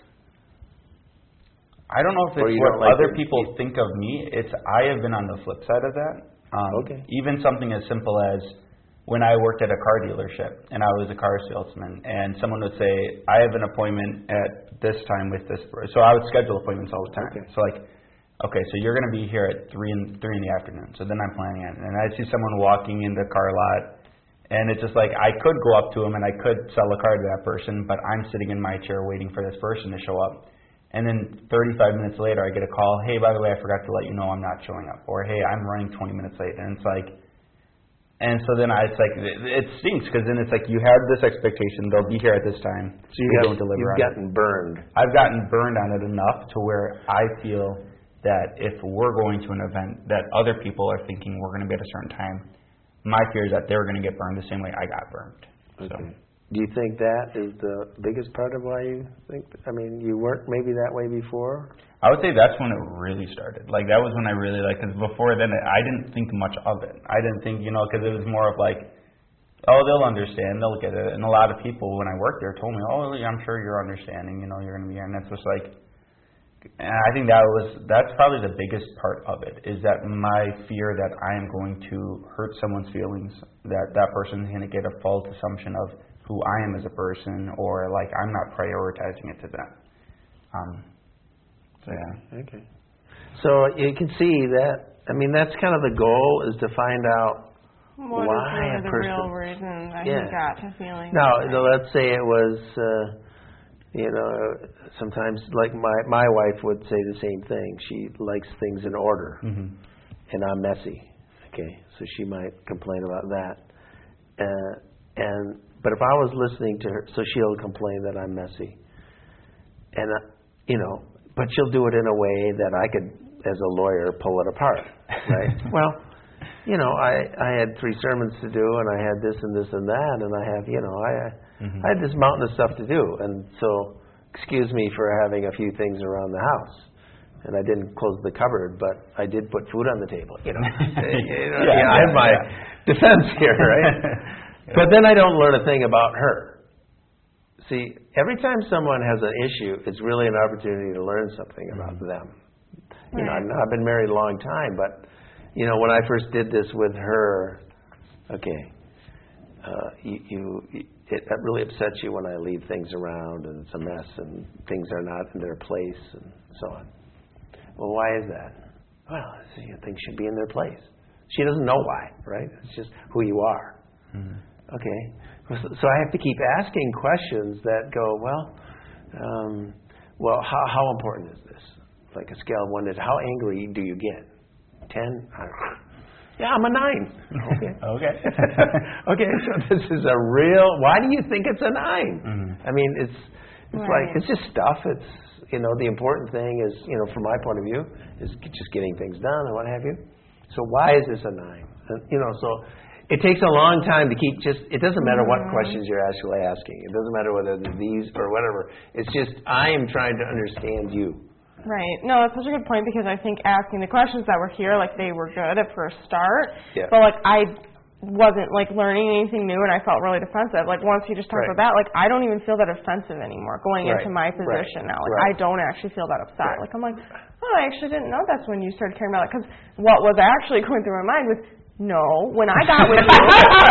I don't know if it's what like other people you, think of me. It's I have been on the flip side of that. Um, okay. Even something as simple as when I worked at a car dealership and I was a car salesman, and someone would say, "I have an appointment at this time with this," so I would schedule appointments all the time. Okay. So like, okay, so you're going to be here at three in three in the afternoon. So then I'm planning it, and I see someone walking in the car lot. And it's just like, I could go up to him and I could sell a car to that person, but I'm sitting in my chair waiting for this person to show up. And then thirty-five minutes later, I get a call, hey, by the way, I forgot to let you know I'm not showing up. Or, hey, I'm running twenty minutes late. And it's like, And so then I, it's like, it, it stinks because then it's like you have this expectation, they'll be here at this time, so you don't deliver you've on gotten it. burned. I've gotten burned on it enough to where I feel that if we're going to an event that other people are thinking we're going to be at a certain time, my fear is that they're going to get burned the same way I got burned. Okay. So. Do you think that is the biggest part of why you think, I mean, you weren't maybe that way before? I would say that's when it really started. Like, that was when I really, like, because before then, I didn't think much of it. I didn't think, you know, because it was more of like, oh, they'll understand, they'll get it. And a lot of people, when I worked there, told me, oh, I'm sure you're understanding, you know, you're going to be here. And it's just like, and I think that was, that's probably the biggest part of it, is that my fear that I am going to hurt someone's feelings, that that person is going to get a false assumption of who I am as a person, or like I'm not prioritizing it to them. Um, so yeah. Okay. So you can see that. I mean, that's kind of the goal, is to find out what why is a the person. real reason that Yeah. he got to feeling. Now, that way. now, let's say it was, uh, you know, sometimes like my my wife would say the same thing. She likes things in order, Mm-hmm. and I'm messy. Okay, so she might complain about that. Uh, and but if I was listening to her, so she'll complain that I'm messy, and uh, you know, but she'll do it in a way that I could, as a lawyer, pull it apart, right? Well, you know, I I had three sermons to do, and I had this and this and that, and I have, you know, I Mm-hmm. I had this mountain of stuff to do, and so excuse me for having a few things around the house. And I didn't close the cupboard, but I did put food on the table. You know, you know yeah, yeah, I have my yeah. defense here, right? Yeah. But then I don't learn a thing about her. See, every time someone has an issue, it's really an opportunity to learn something about Mm-hmm. them. You know, I've, I've been married a long time, but you know, when I first did this with her, okay, uh, you, you it really upsets you when I leave things around and it's a mess and things are not in their place and so on. Well, why is that? Well, you know, things should be in their place. She doesn't know why, right? It's just who you are. Mm-hmm. Okay. So I have to keep asking questions that go, well, um, well, how, how important is this? Like a scale of one to how angry do you get? Ten? I don't know. Yeah, I'm a nine. Okay. Okay. Okay, so this is a real, why do you think it's a nine? Mm-hmm. I mean, it's it's Right. like, it's just stuff. It's, you know, the important thing is, you know, from my point of view, is just getting things done and what have you. So why is this a nine? And, you know, so it takes a long time to keep just, it doesn't matter what Mm-hmm. questions you're actually asking. It doesn't matter whether they're these or whatever. It's just, I am trying to understand you. Right. No, that's such a good point, because I think asking the questions that were here, like, they were good at first start. Yeah. But, like, I wasn't, like, learning anything new, and I felt really defensive. Like, once you just talked Right. about that, like, I don't even feel that offensive anymore going Right. into my Right. position now. Like, Right. I don't actually feel that upset. Right. Like, I'm like, oh, I actually didn't know that's when you started caring about it. Because what was actually going through my mind was, no, when I got with you,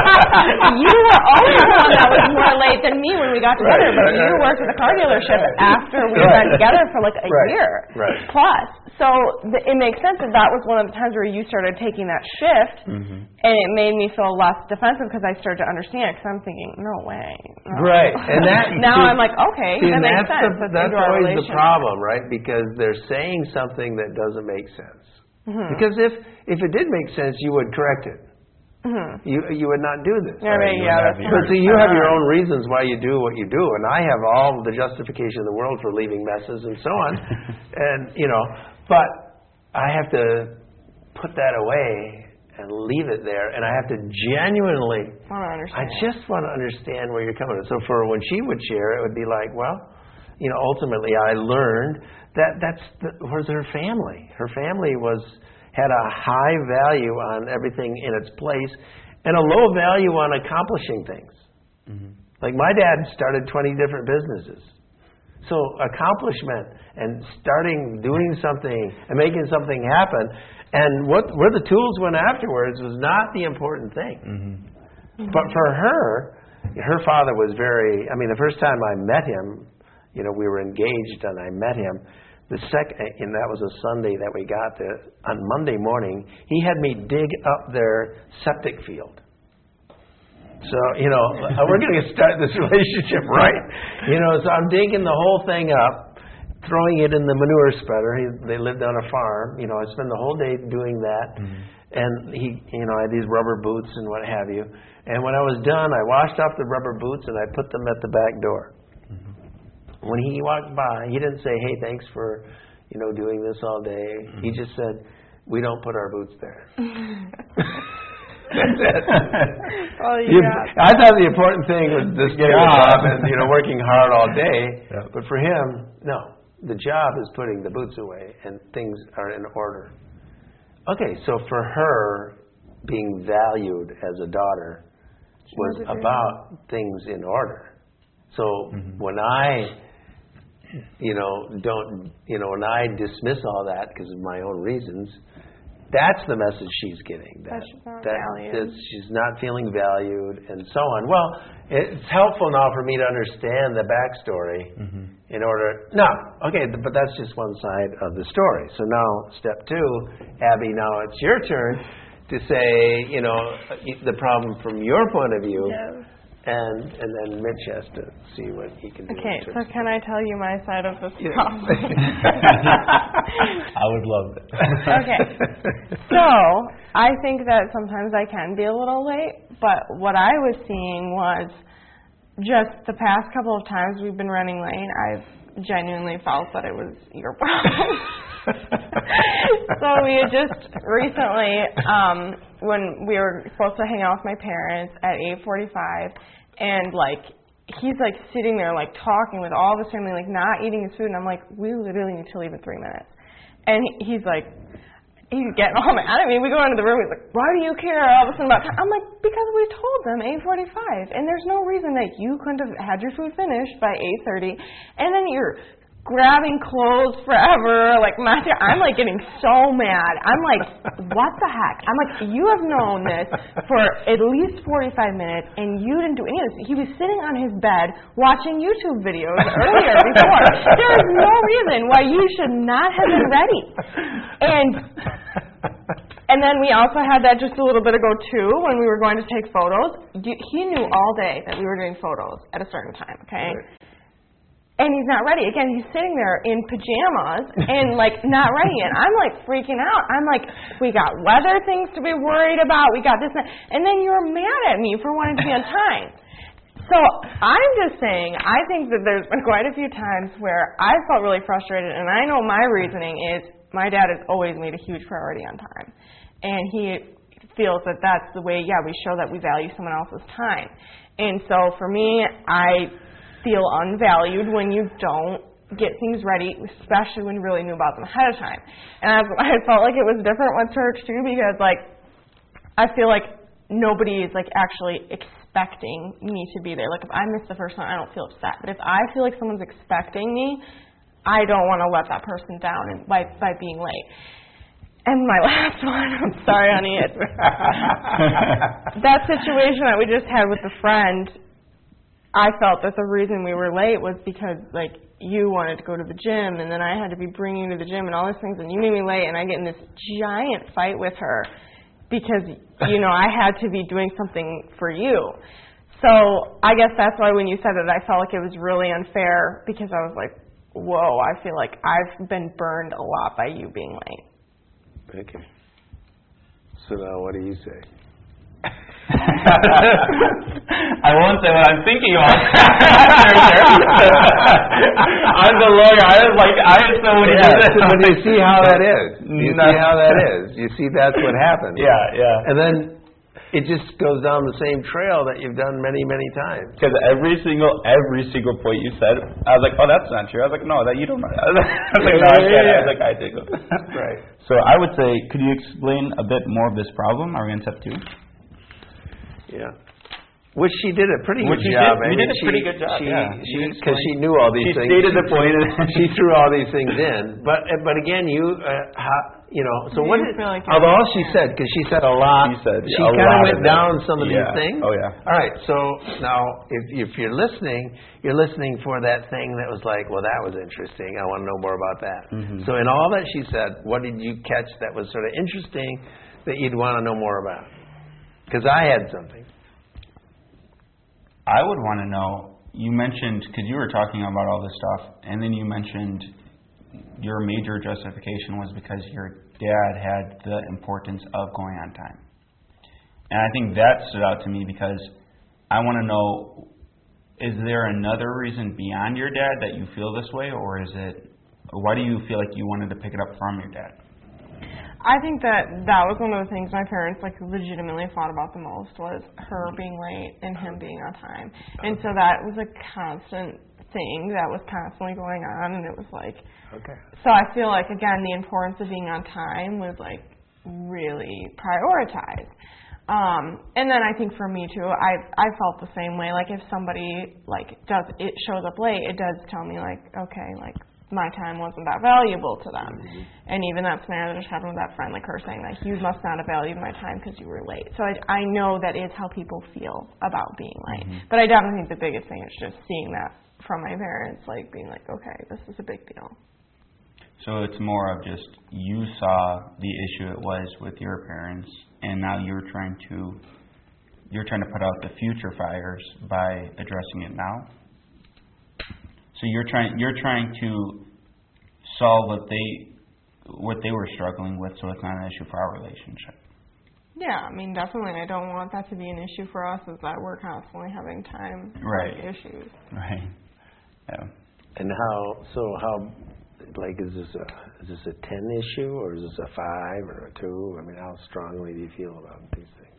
you were always the one that was more late than me when we got together, Right, but right, you right. worked at the car dealership after we Right. had been together for like a Right, year right. plus. So th- it makes sense that that was one of the times where you started taking that shift, Mm-hmm. and it made me feel less defensive because I started to understand, because I'm thinking, no way. No. Right, and that Now see- I'm like, okay, see, that and makes that's sense. The, That's that's into our always the relationship. problem, right? Because they're saying something that doesn't make sense. Mhm. Because if if it did make sense, you would correct it. Mhm. You you would not do this. Yeah, right, you yeah, would that's have But your- see, you have your own reasons why you do what you do, and I have all the justification in the world for leaving messes and so on, and you know, but I have to put that away and leave it there, and I have to genuinely. I don't I understand. just want to understand where you're coming from. So for when she would share, it would be like, well, you know, ultimately I learned that that's the, was her family. Her family was had a high value on everything in its place and a low value on accomplishing things. Mm-hmm. Like my dad started twenty different businesses. So accomplishment and starting doing something and making something happen, and what where the tools went afterwards was not the important thing. Mm-hmm. But for her, her father was very, I mean, the first time I met him, you know, we were engaged and I met him. The second, and that was a Sunday that we got there. On Monday morning, he had me dig up their septic field. So, you know, we're going to start this relationship right. You know, so I'm digging the whole thing up, throwing it in the manure spreader. He, they lived on a farm. You know, I spend the whole day doing that. Mm-hmm. And he, you know, I had these rubber boots and what have you. And when I was done, I washed off the rubber boots and I put them at the back door. Mm-hmm. When he walked by, he didn't say, "Hey, thanks for, you know, doing this all day." Mm-hmm. He just said, "We don't put our boots there." That's it. Oh, yeah. I thought the important thing was just getting a job and, you know, working hard all day. Yeah. But for him, no. The job is putting the boots away and things are in order. Okay, so for her, being valued as a daughter was about things in order. So mm-hmm. when I, you know, don't, you know, when I dismiss all that because of my own reasons, that's the message she's getting. That, that she's not that, valued. that she's not feeling valued and so on. Well, it's helpful now for me to understand the backstory mm-hmm. in order... No, okay, but that's just one side of the story. So now, step two, Abby, now it's your turn to say, you know, the problem from your point of view. Yes. And and then Mitch has to see what he can do. Okay, so can I tell you my side of this yes. problem? I would love that. Okay, so I think that sometimes I can be a little late, but what I was seeing was just the past couple of times we've been running late, I've genuinely felt that it was your problem. So we had just recently, um, when we were supposed to hang out with my parents at eight forty-five, and like he's like sitting there like talking with all of his family, like not eating his food, and I'm like, we literally need to leave in three minutes. And he, he's like, he's getting all mad at me. We go into the room, he's like, why do you care all of a sudden about time? I'm like, because we told them eight forty-five, and there's no reason that you couldn't have had your food finished by eight thirty, and then you're grabbing clothes forever, like my, I'm like getting so mad. I'm like, what the heck? I'm like, you have known this for at least forty-five minutes, and you didn't do any of this. He was sitting on his bed watching YouTube videos earlier before. There is no reason why you should not have been ready. And and then we also had that just a little bit ago too, when we were going to take photos. He knew all day that we were doing photos at a certain time. Okay. Right. And he's not ready. Again, he's sitting there in pajamas and, like, not ready. And I'm, like, freaking out. I'm like, we got weather things to be worried about. We got this and that. And then you're mad at me for wanting to be on time. So I'm just saying, I think that there's been quite a few times where I felt really frustrated. And I know my reasoning is my dad has always made a huge priority on time. And he feels that that's the way, yeah, we show that we value someone else's time. And so for me, I feel unvalued when you don't get things ready, especially when you really knew about them ahead of time. And I, I felt like it was different with church too, because like I feel like nobody is like actually expecting me to be there. Like if I miss the first one, I don't feel upset. But if I feel like someone's expecting me, I don't want to let that person down by by being late. And my last one, I'm sorry, honey, it's that situation that we just had with a friend. I felt that the reason we were late was because, like, you wanted to go to the gym, and then I had to be bringing you to the gym and all these things, and you made me late, and I get in this giant fight with her because, you know, I had to be doing something for you. So I guess that's why when you said it, I felt like it was really unfair, because I was like, whoa, I feel like I've been burned a lot by you being late. Okay. So now what do you say? I won't say what I'm thinking about. I'm the lawyer. I was like, I was so many. Yeah, but you see how that is. You no. see how that is. You see that's what happened. Yeah, yeah. And then it just goes down the same trail that you've done many, many times. Because every single, every single point you said, I was like, oh, that's not true. I was like, no, that you don't know. I was like, no, I said it. I was like, I did. Right. So I would say, could you explain a bit more of this problem? Are we on step two? Yeah. Which she did a pretty Which good job. Did, we did a she, pretty good job, she, yeah. Because she, she knew all these she things. She stated the point. She threw all these things in. But but again, you, uh, how, you know, so Do what you did, feel like of all she said, because she said a lot, she, said she a kind of lot went of down some of yeah. these things. Oh, yeah. All right, so now if, if you're listening, you're listening for that thing that was like, well, that was interesting. I want to know more about that. Mm-hmm. So in all that she said, what did you catch that was sort of interesting that you'd want to know more about? Because I had something. I would want to know, you mentioned, because you were talking about all this stuff, and then you mentioned your major justification was because your dad had the importance of going on time. And I think that stood out to me because I want to know, is there another reason beyond your dad that you feel this way, or is it, why do you feel like you wanted to pick it up from your dad? I think that that was one of the things my parents like legitimately thought about the most was her being late and him being on time. And so that was a constant thing that was constantly going on, and it was like, okay. So I feel like, again, the importance of being on time was like really prioritized. Um, and then I think for me too, I I felt the same way. Like if somebody like does it shows up late, it does tell me like, okay, like my time wasn't that valuable to them. Mm-hmm. And even that scenario that just happened with that friend, like her saying like, you must not have valued my time because you were late. So I I know that is how people feel about being late. Mm-hmm. But I definitely think the biggest thing is just seeing that from my parents, like being like, okay, this is a big deal. So it's more of just you saw the issue it was with your parents, and now you're trying to you're trying to put out the future fires by addressing it now. So you're trying you're trying to solve what they what they were struggling with, so it's not an issue for our relationship. Yeah, I mean, definitely. I don't want that to be an issue for us, is that we're constantly having time right. like, issues. Right. Yeah. And how? So how? Like, is this a is this a ten issue, or is this a five or a two? I mean, how strongly do you feel about these things?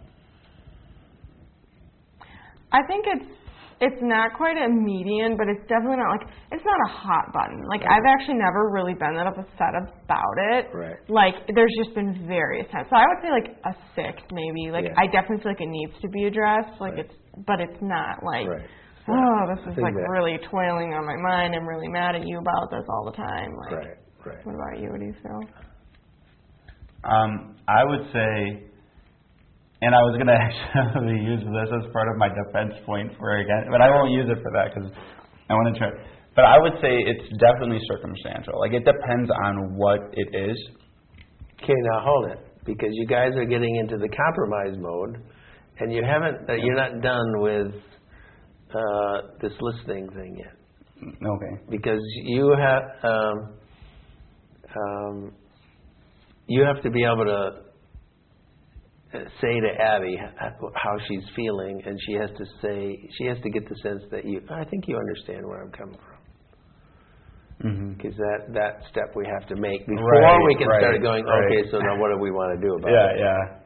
I think it's it's not quite a median, but it's definitely not like it's not a hot button. Like right. I've actually never really been that upset about it. Right. Like there's just been various times. So I would say like a six maybe. Like yeah. I definitely feel like it needs to be addressed. Like right. it's but it's not like. Right. Oh, this is like that. really toiling on my mind. I'm really mad at you about this all the time. Like, right, right. What about you? What do you feel? Um, I would say, and I was going to actually use this as part of my defense point for it again, but I won't use it for that because I want to try. But I would say it's definitely circumstantial. Like it depends on what it is. Okay, now hold it, because you guys are getting into the compromise mode, and you haven't. Uh, you're not done with. Uh, this listening thing yet. Okay. Because you have um, um, you have to be able to say to Abby how she's feeling, and she has to say she has to get the sense that you. I think you understand where I'm coming from. Because mm-hmm. that that step we have to make before right, we can right, start going. Right. Okay, so now what do we want to do about yeah, it? Yeah, yeah.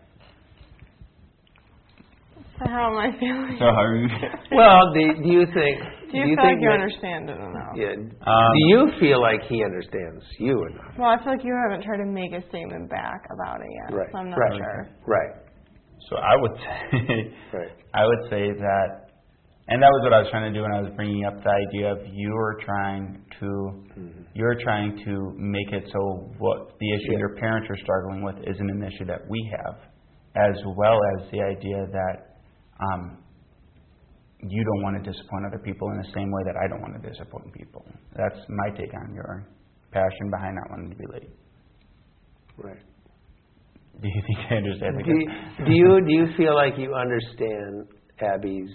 So how am I feeling? So how are you? Well, do, do you think? Do you, do you feel think like you that, understand it enough? Yeah. Um, do you feel like he understands you enough? Well, I feel like you haven't tried to make a statement back about it yet. Right. So I'm not right. sure. Right. So I would say, right. I would say that, and that was what I was trying to do when I was bringing up the idea of you are trying to, mm-hmm. you're trying to make it so what the issue yeah. your parents are struggling with isn't an issue that we have, as well as the idea that. Um, you don't want to disappoint other people in the same way that I don't want to disappoint people. That's my take on your passion behind not wanting to be late. Right. Do you think I understand? Do you, do you do you feel like you understand Abby's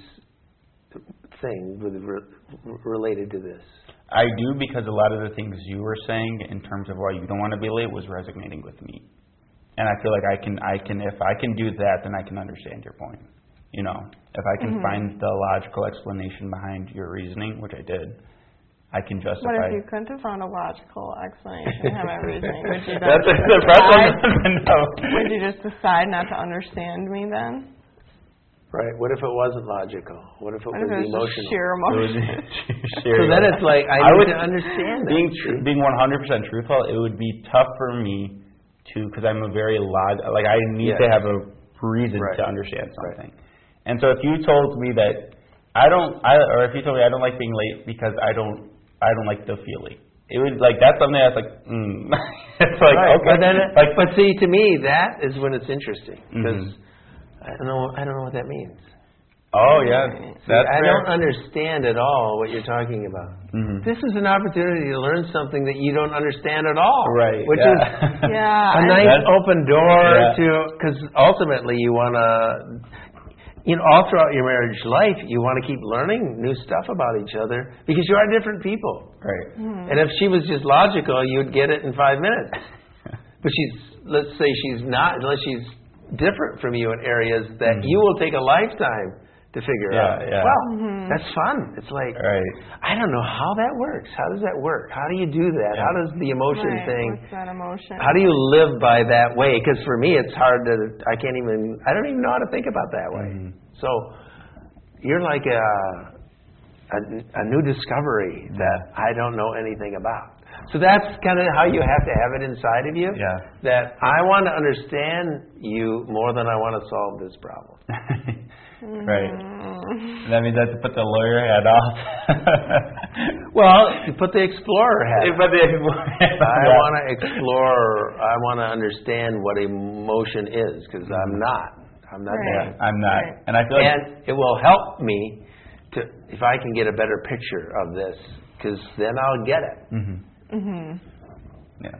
thing with re, related to this? I do, because a lot of the things you were saying in terms of why you don't want to be late was resonating with me, and I feel like I can I can if I can do that, then I can understand your point. You know, if I can mm-hmm. find the logical explanation behind your reasoning, which I did, I can justify. What if you couldn't have found a logical explanation behind my reasoning? Would you That's just the decide, no. Would you just decide not to understand me then? Right. What if it wasn't logical? What if it what was if it was emotional? Sheer emotion. sheer so then it's like I, I need would, to understand that. Being tr- being one hundred percent truthful, it would be tough for me to, because I'm a very log. Like I need yes. to have a reason right. to understand something. Right. And so if you told me that I don't, I, or if you told me I don't like being late because I don't, I don't like to feel late, it would like that's something that's like, mm. it's like right. okay, but then, like, but see, to me, that is when it's interesting because mm-hmm. I don't know, I don't know what that means. Oh yeah, see, that's I fair. don't understand at all what you're talking about. Mm-hmm. This is an opportunity to learn something that you don't understand at all, right? Which yeah. is yeah, a nice open door yeah. to, because ultimately you want to. you know, all throughout your marriage life, you want to keep learning new stuff about each other because you are different people. Right. Mm-hmm. And if she was just logical, you'd get it in five minutes. But she's, let's say she's not, unless she's different from you in areas that Mm-hmm. you will take a lifetime to figure Yeah, out. yeah. Well, Mm-hmm. that's fun. It's like, Right. I don't know how that works. How does that work? How do you do that? Yeah. How does the emotion Right. thing, What's that emotion? how do you live by that way? Because for me, it's hard to, I can't even, I don't even know how to think about that way. Mhm. So you're like a, a, a new discovery that I don't know anything about. So that's kind of how you have to have it inside of you. Yeah. That I want to understand you more than I want to solve this problem. Right. Mm. That means I have to put the lawyer hat off. Well, you put the explorer hat. Put the explorer hat I on. want to explore. I want to understand what emotion is because I'm not. I'm not Right. that. I'm not. Right. And I feel like And it will help me to if I can get a better picture of this because then I'll get it. Mhm. Mhm. Yeah.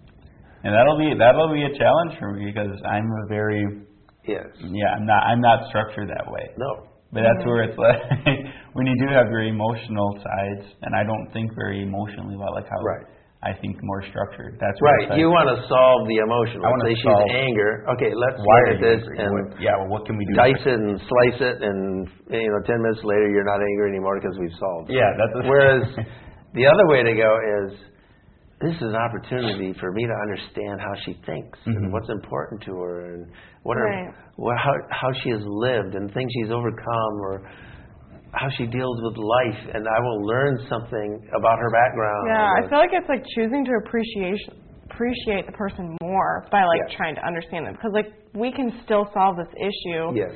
And that'll be that'll be a challenge for me because I'm a very Yes. yeah I'm not I'm not structured that way. No. But that's where it's like when you do have very emotional sides, and I don't think very emotionally about like how Right. I think more structured. That's where Right. it's like, You want to solve the emotion. I Let's wanna say she's solve- anger. Okay, let's why look are at you this angry? and What- yeah, well, what can we do? dice it and slice it, and you know, ten minutes later you're not angry anymore because we've solved it. Yeah, that's a, Whereas the other way to go is this is an opportunity for me to understand how she thinks Mhm. and what's important to her and what her Right. what, how how she has lived and things she's overcome or how she deals with life, and I will learn something about her background. Yeah, or- I feel like it's like choosing to appreciation appreciate the person more by like Yeah. trying to understand them because like we can still solve this issue Yes.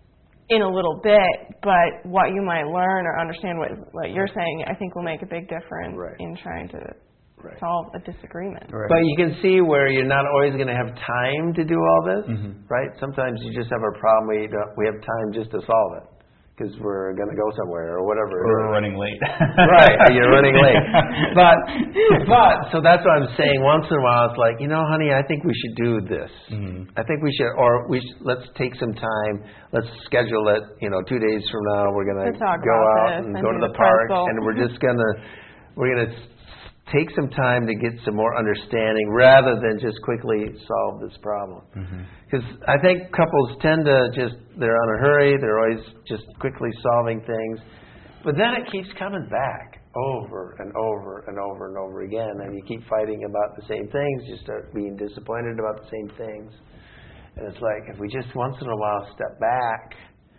in a little bit, but what you might learn or understand what what you're saying, I think will make a big difference Right. in trying to Right. solve a disagreement. Right. But you can see where you're not always going to have time to do all this, Mhm. right? Sometimes you just have a problem where you don't, we have time just to solve it because we're going to go somewhere or whatever. Or we're running late. Right, you're running late. But, but, so that's what I'm saying. Once in a while, it's like, you know, honey, I think we should do this. Mhm. I think we should, or we should, let's take some time. Let's schedule it. You know, two days from now, we're going To to talk go about out this and and go do to the the park, puzzle. and we're just going to, we're going to take some time to get some more understanding rather than just quickly solve this problem. Because I think couples tend to just, they're on a hurry, they're always just quickly solving things. But then it keeps coming back over and over and over and over again. And you keep fighting about the same things, you start being disappointed about the same things. And it's like, if we just once in a while step back,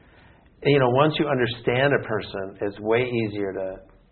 you know, once you understand a person, it's way easier to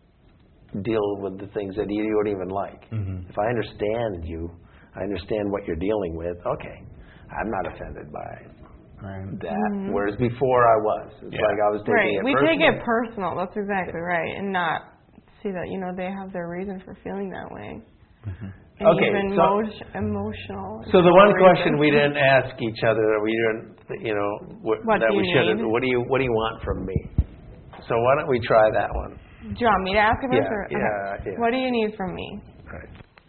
deal with the things that you don't even like. Mhm. If I understand you, I understand what you're dealing with, okay, I'm not offended by Right. that. Whereas before I was. It's Yeah. like I was taking Right. it We personal. take it personal. That's exactly right, and not see that you know they have their reason for feeling that way. And Okay, even so- emo- emotional. So the one reason. question we didn't ask each other, that we didn't, you know, what, What that do we you should have. need? What do you What do you want from me? So why don't we try that one? Do you want me to ask it first? Yeah, or- yeah, okay. yeah. What do you need from me? Right.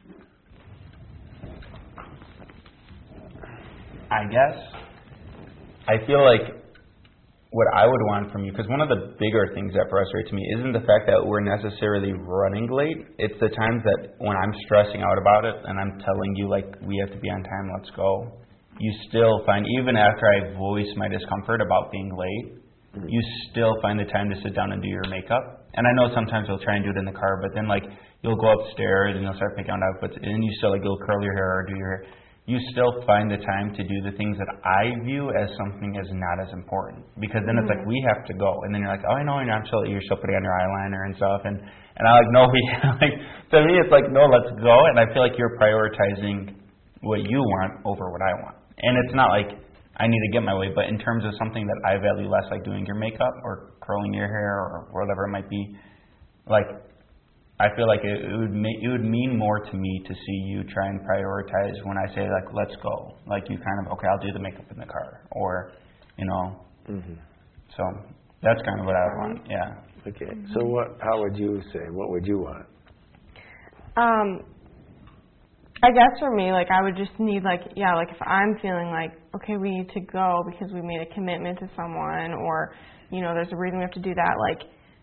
I guess I feel like what I would want from you, because one of the bigger things that frustrates me isn't the fact that we're necessarily running late. It's the times that when I'm stressing out about it and I'm telling you, like, we have to be on time, let's go, you still find, even after I voice my discomfort about being late, Mm-hmm. you still find the time to sit down and do your makeup. And I know sometimes you'll try and do it in the car, but then, like, you'll go upstairs and you'll start picking out outfits, and you still, like, you'll curl your hair or do your hair. You still find the time to do the things that I view as something as not as important. Because then it's like, we have to go. And then you're like, oh, I know, you're still, you're still putting on your eyeliner and stuff. And, and I'm like, no, we, like, to me, it's like, no, let's go. And I feel like you're prioritizing what you want over what I want. And it's not like I need to get my way, but in terms of something that I value less, like doing your makeup or curling your hair or whatever it might be, like, I feel like it, it would make, it would mean more to me to see you try and prioritize when I say, like, let's go. Like, you kind of, okay, I'll do the makeup in the car. Or, you know. Mm-hmm. So that's kind of what I would want, yeah. Okay. So what? How would you say? What would you want? Um, I guess for me, like, I would just need, like, yeah, like, if I'm feeling like, okay, we need to go because we made a commitment to someone, or, you know, there's a reason we have to do that, like,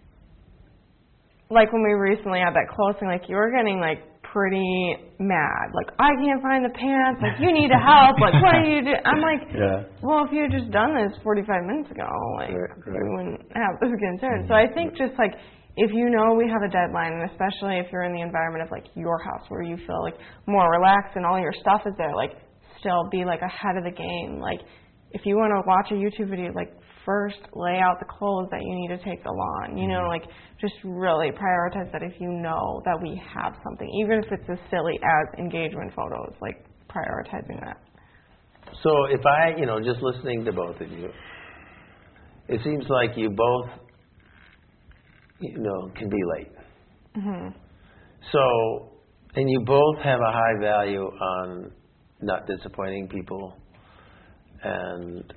like when we recently had that closing, like, you were getting, like, pretty mad. Like, I can't find the pants. Like, you need to help. Like, what are you doing? I'm like, yeah. well, if you had just done this forty-five minutes ago, like, right, right. we wouldn't have this concern. So I think just, like, if you know we have a deadline, and especially if you're in the environment of, like, your house where you feel, like, more relaxed and all your stuff is there, like, still be, like, ahead of the game. Like, if you want to watch a YouTube video, like, first lay out the clothes that you need to take the lawn. You know, like, just really prioritize that if you know that we have something, even if it's as silly as engagement photos, like, prioritizing that. So if I, you know, just listening to both of you, it seems like you both, you know, can be late. Mm-hmm. So, and you both have a high value on not disappointing people, and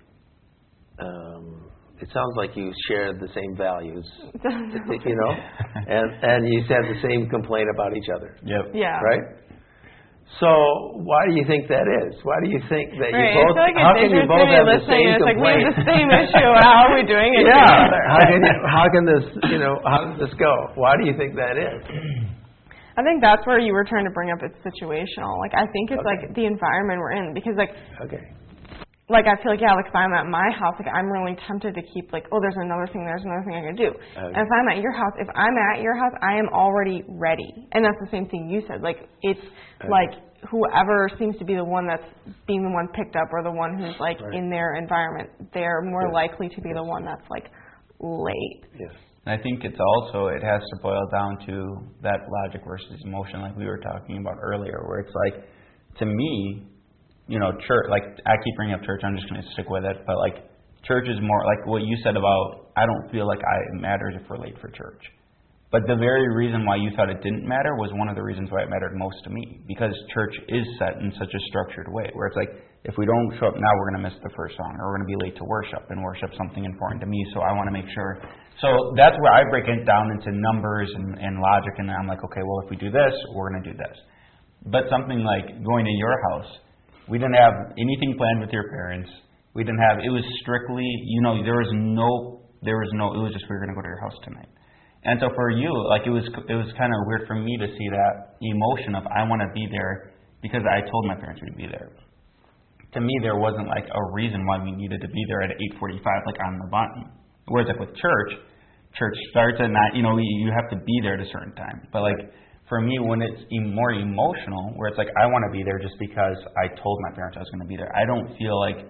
um, it sounds like you share the same values, you know, and and you have the same complaint about each other. Yep. Yeah. Right? So why do you think that is? Why do you think that right. you both? I feel like how it's can you both have the same it's complaint? Like we have the same issue. How are we doing it yeah. together? How can you, how can this? You know, how does this go? Why do you think that is? I think that's where you were trying to bring up it's situational. Like, I think it's Okay. like the environment we're in, because like. Okay. Like, I feel like, yeah, like, if I'm at my house, like, I'm really tempted to keep, like, oh, there's another thing, there's another thing I can do. Okay. And if I'm at your house, if I'm at your house, I am already ready. And that's the same thing you said. Like, it's, Okay. like, whoever seems to be the one that's being the one picked up, or the one who's, like, right. in their environment, they're more Yes. likely to be the one that's, like, late. Yes. And I think it's also, it has to boil down to that logic versus emotion, like we were talking about earlier, where it's like, to me, you know, church, like, I keep bringing up church, I'm just going to stick with it, but, like, church is more, like what you said about, I don't feel like I, it matters if we're late for church. But the very reason why you thought it didn't matter was one of the reasons why it mattered most to me, because church is set in such a structured way, where it's like, if we don't show up now, we're going to miss the first song, or we're going to be late to worship, and worship's something important to me, so I want to make sure. So that's where I break it down into numbers and, and logic, and I'm like, okay, well, if we do this, we're going to do this. But something like going to your house, we didn't have anything planned with your parents. We didn't have, it was strictly, you know, there was no, there was no, it was just, we were going to go to your house tonight. And so for you, like, it was, it was kind of weird for me to see that emotion of, I want to be there because I told my parents we'd be there. To me, there wasn't, like, a reason why we needed to be there at eight forty-five, like, on the button. Whereas, like, with church, church starts at nine, you know, you have to be there at a certain time. But, like, for me, when it's more emotional, where it's like, I want to be there just because I told my parents I was going to be there, I don't feel like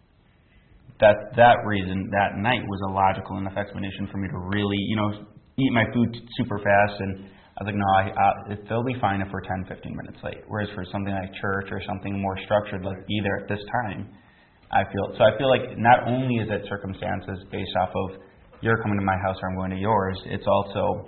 that that reason, that night, was a logical enough explanation for me to really, you know, eat my food super fast. And I was like, no, I, I, it'll be fine if we're ten, fifteen minutes late. Whereas for something like church or something more structured, like be there at this time, I feel, so I feel like not only is it circumstances based off of you're coming to my house or I'm going to yours, it's also,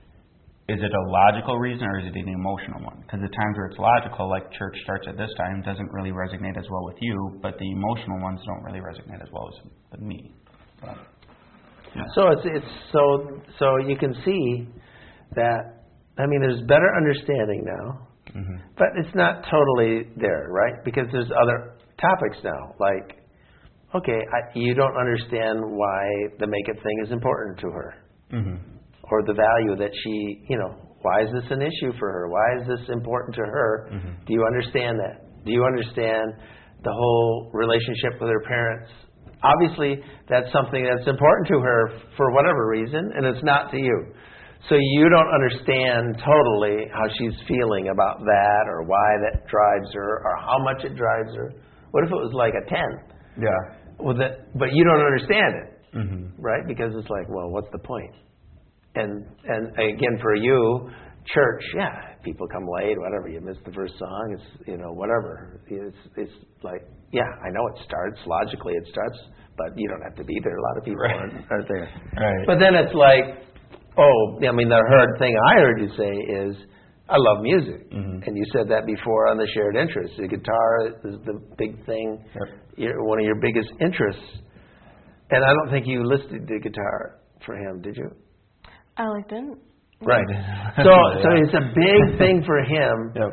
is it a logical reason or is it an emotional one? Because the times where it's logical, like church starts at this time, doesn't really resonate as well with you, but the emotional ones don't really resonate as well as with me. So, yeah. So it's it's so so you can see that, I mean, there's better understanding now, mm-hmm. but it's not totally there, right? Because there's other topics now, like, okay, I, you don't understand why the makeup thing is important to her. Mm-hmm. Or the value that she, you know, why is this an issue for her? Why is this important to her? Mm-hmm. Do you understand that? Do you understand the whole relationship with her parents? Obviously, that's something that's important to her for whatever reason, and it's not to you. So you don't understand totally how she's feeling about that, or why that drives her, or how much it drives her. What if it was like a ten? Yeah. Well, that, but you don't understand it, mm-hmm. right? Because it's like, well, what's the point? And and again, for you, church, yeah, people come late, whatever. You miss the first song, it's, you know, whatever. It's it's like, yeah, I know it starts logically, it starts, but you don't have to be there. A lot of people right. aren't, aren't there. Right. But then it's like, oh, I mean, the hard thing I heard you say is, I love music, mm-hmm. and you said that before on the shared interests. The guitar is the big thing, yep. You're one of your biggest interests, and I don't think you listed the guitar for him, did you? I like didn't. Right. So, so it's a big thing for him. Yep.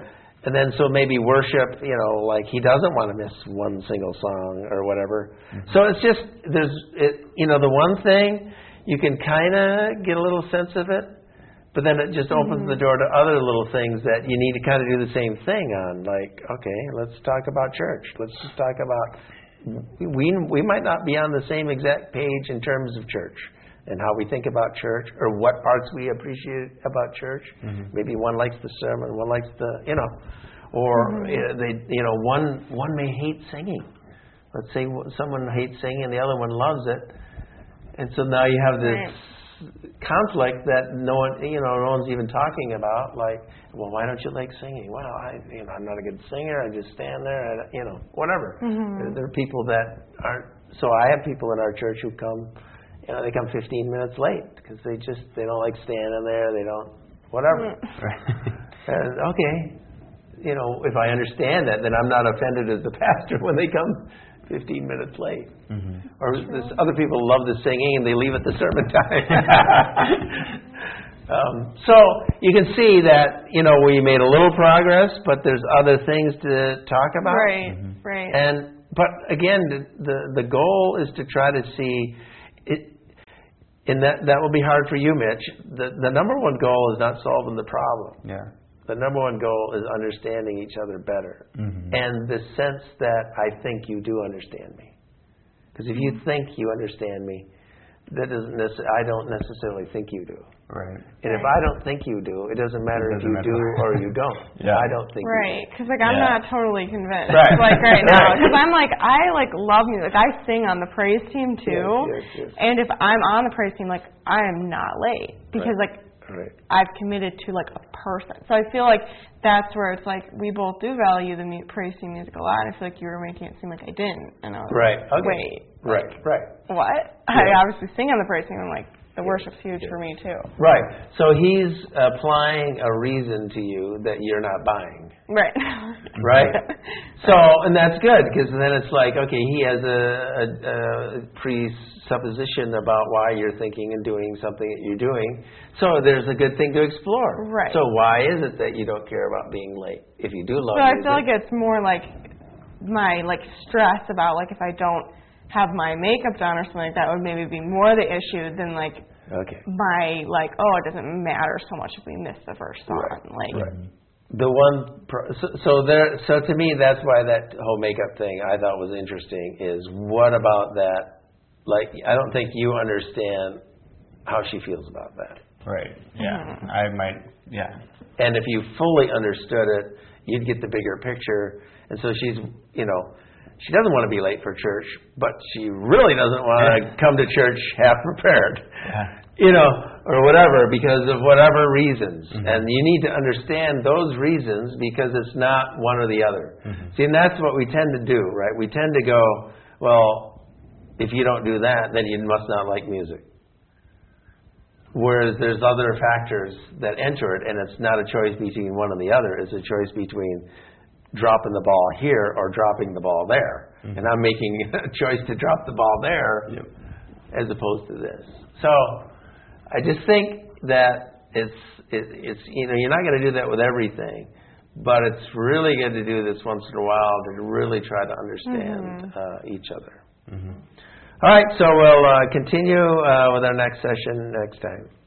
And then so maybe worship, you know, like he doesn't want to miss one single song or whatever. Mm-hmm. So it's just, there's, it, you know, the one thing, you can kind of get a little sense of it, but then it just opens mm-hmm. the door to other little things that you need to kind of do the same thing on. Like, okay, let's talk about church. Let's just talk about, we, we might not be on the same exact page in terms of church and how we think about church, or what parts we appreciate about church. Mm-hmm. Maybe one likes the sermon, one likes the, you know, or mm-hmm. they, you know, one one may hate singing. Let's say someone hates singing and the other one loves it, and so now you have this right. conflict that no one, you know, no one's even talking about. Like, well, why don't you like singing? Well, I, you know, I'm not a good singer. I just stand there, and, you know, whatever. Mm-hmm. There are people that aren't. So I have people in our church who come. You know, they come fifteen minutes late because they just, they don't like standing there. They don't, whatever. And, okay, you know, if I understand that, then I'm not offended as the pastor when they come fifteen minutes late. Mm-hmm. Or this, other people love the singing and they leave at the sermon time. um, so you can see that, you know, we made a little progress, but there's other things to talk about. Right, mm-hmm. right. And, but again, the, the, the goal is to try to see it. And that that will be hard for you, Mitch. The the number one goal is not solving the problem. Yeah. The number one goal is understanding each other better. Mm-hmm. And the sense that I think you do understand me. Because if you think you understand me, that doesn't necess- I don't necessarily think you do. Right. And if I don't think you do, it doesn't matter it doesn't if you matter. do or you don't. Yeah. I don't think right. you do. Because like I'm yeah. not totally convinced. Right. Like right now. Because I'm like, I like love music. I sing on the praise team too. Yes, yes, yes. And if I'm on the praise team, like I am not late. Because right. like right. I've committed to like a person. So I feel like that's where it's like we both do value the mu- praise team music a lot. I feel like you were making it seem like I didn't. And I was right. like, okay. wait. Right, like, right. What? Yeah. I obviously sing on the praise team. I'm like, the worship's huge yeah. for me too. Right. So he's applying a reason to you that you're not buying. Right. Right? So, and that's good, because then it's like, okay, he has a, a, a presupposition about why you're thinking and doing something that you're doing. So there's a good thing to explore. Right. So why is it that you don't care about being late? If you do love Well, I music, feel like it's more like my like stress about like if I don't have my makeup done or something like that would maybe be more the issue than like okay. my like oh it doesn't matter so much if we miss the first song. Right. Like right. The one pro- so, so there so to me that's why that whole makeup thing I thought was interesting is what about that, like I don't think you understand how she feels about that. Right. Yeah. Mm-hmm. I might yeah. And if you fully understood it, you'd get the bigger picture. And so she's, you know, she doesn't want to be late for church, but she really doesn't want to come to church half prepared, yeah. you know, or whatever, because of whatever reasons. Mm-hmm. And you need to understand those reasons because it's not one or the other. Mm-hmm. See, and that's what we tend to do, right? We tend to go, well, if you don't do that, then you must not like music. Whereas there's other factors that enter it, and it's not a choice between one and the other. It's a choice between dropping the ball here or dropping the ball there. Mm-hmm. And I'm making a choice to drop the ball there yep. as opposed to this. So I just think that it's, it, it's you know, you're not going to do that with everything, but it's really good to do this once in a while to really try to understand mm-hmm. uh, each other. Mm-hmm. All right, so we'll uh, continue uh, with our next session next time.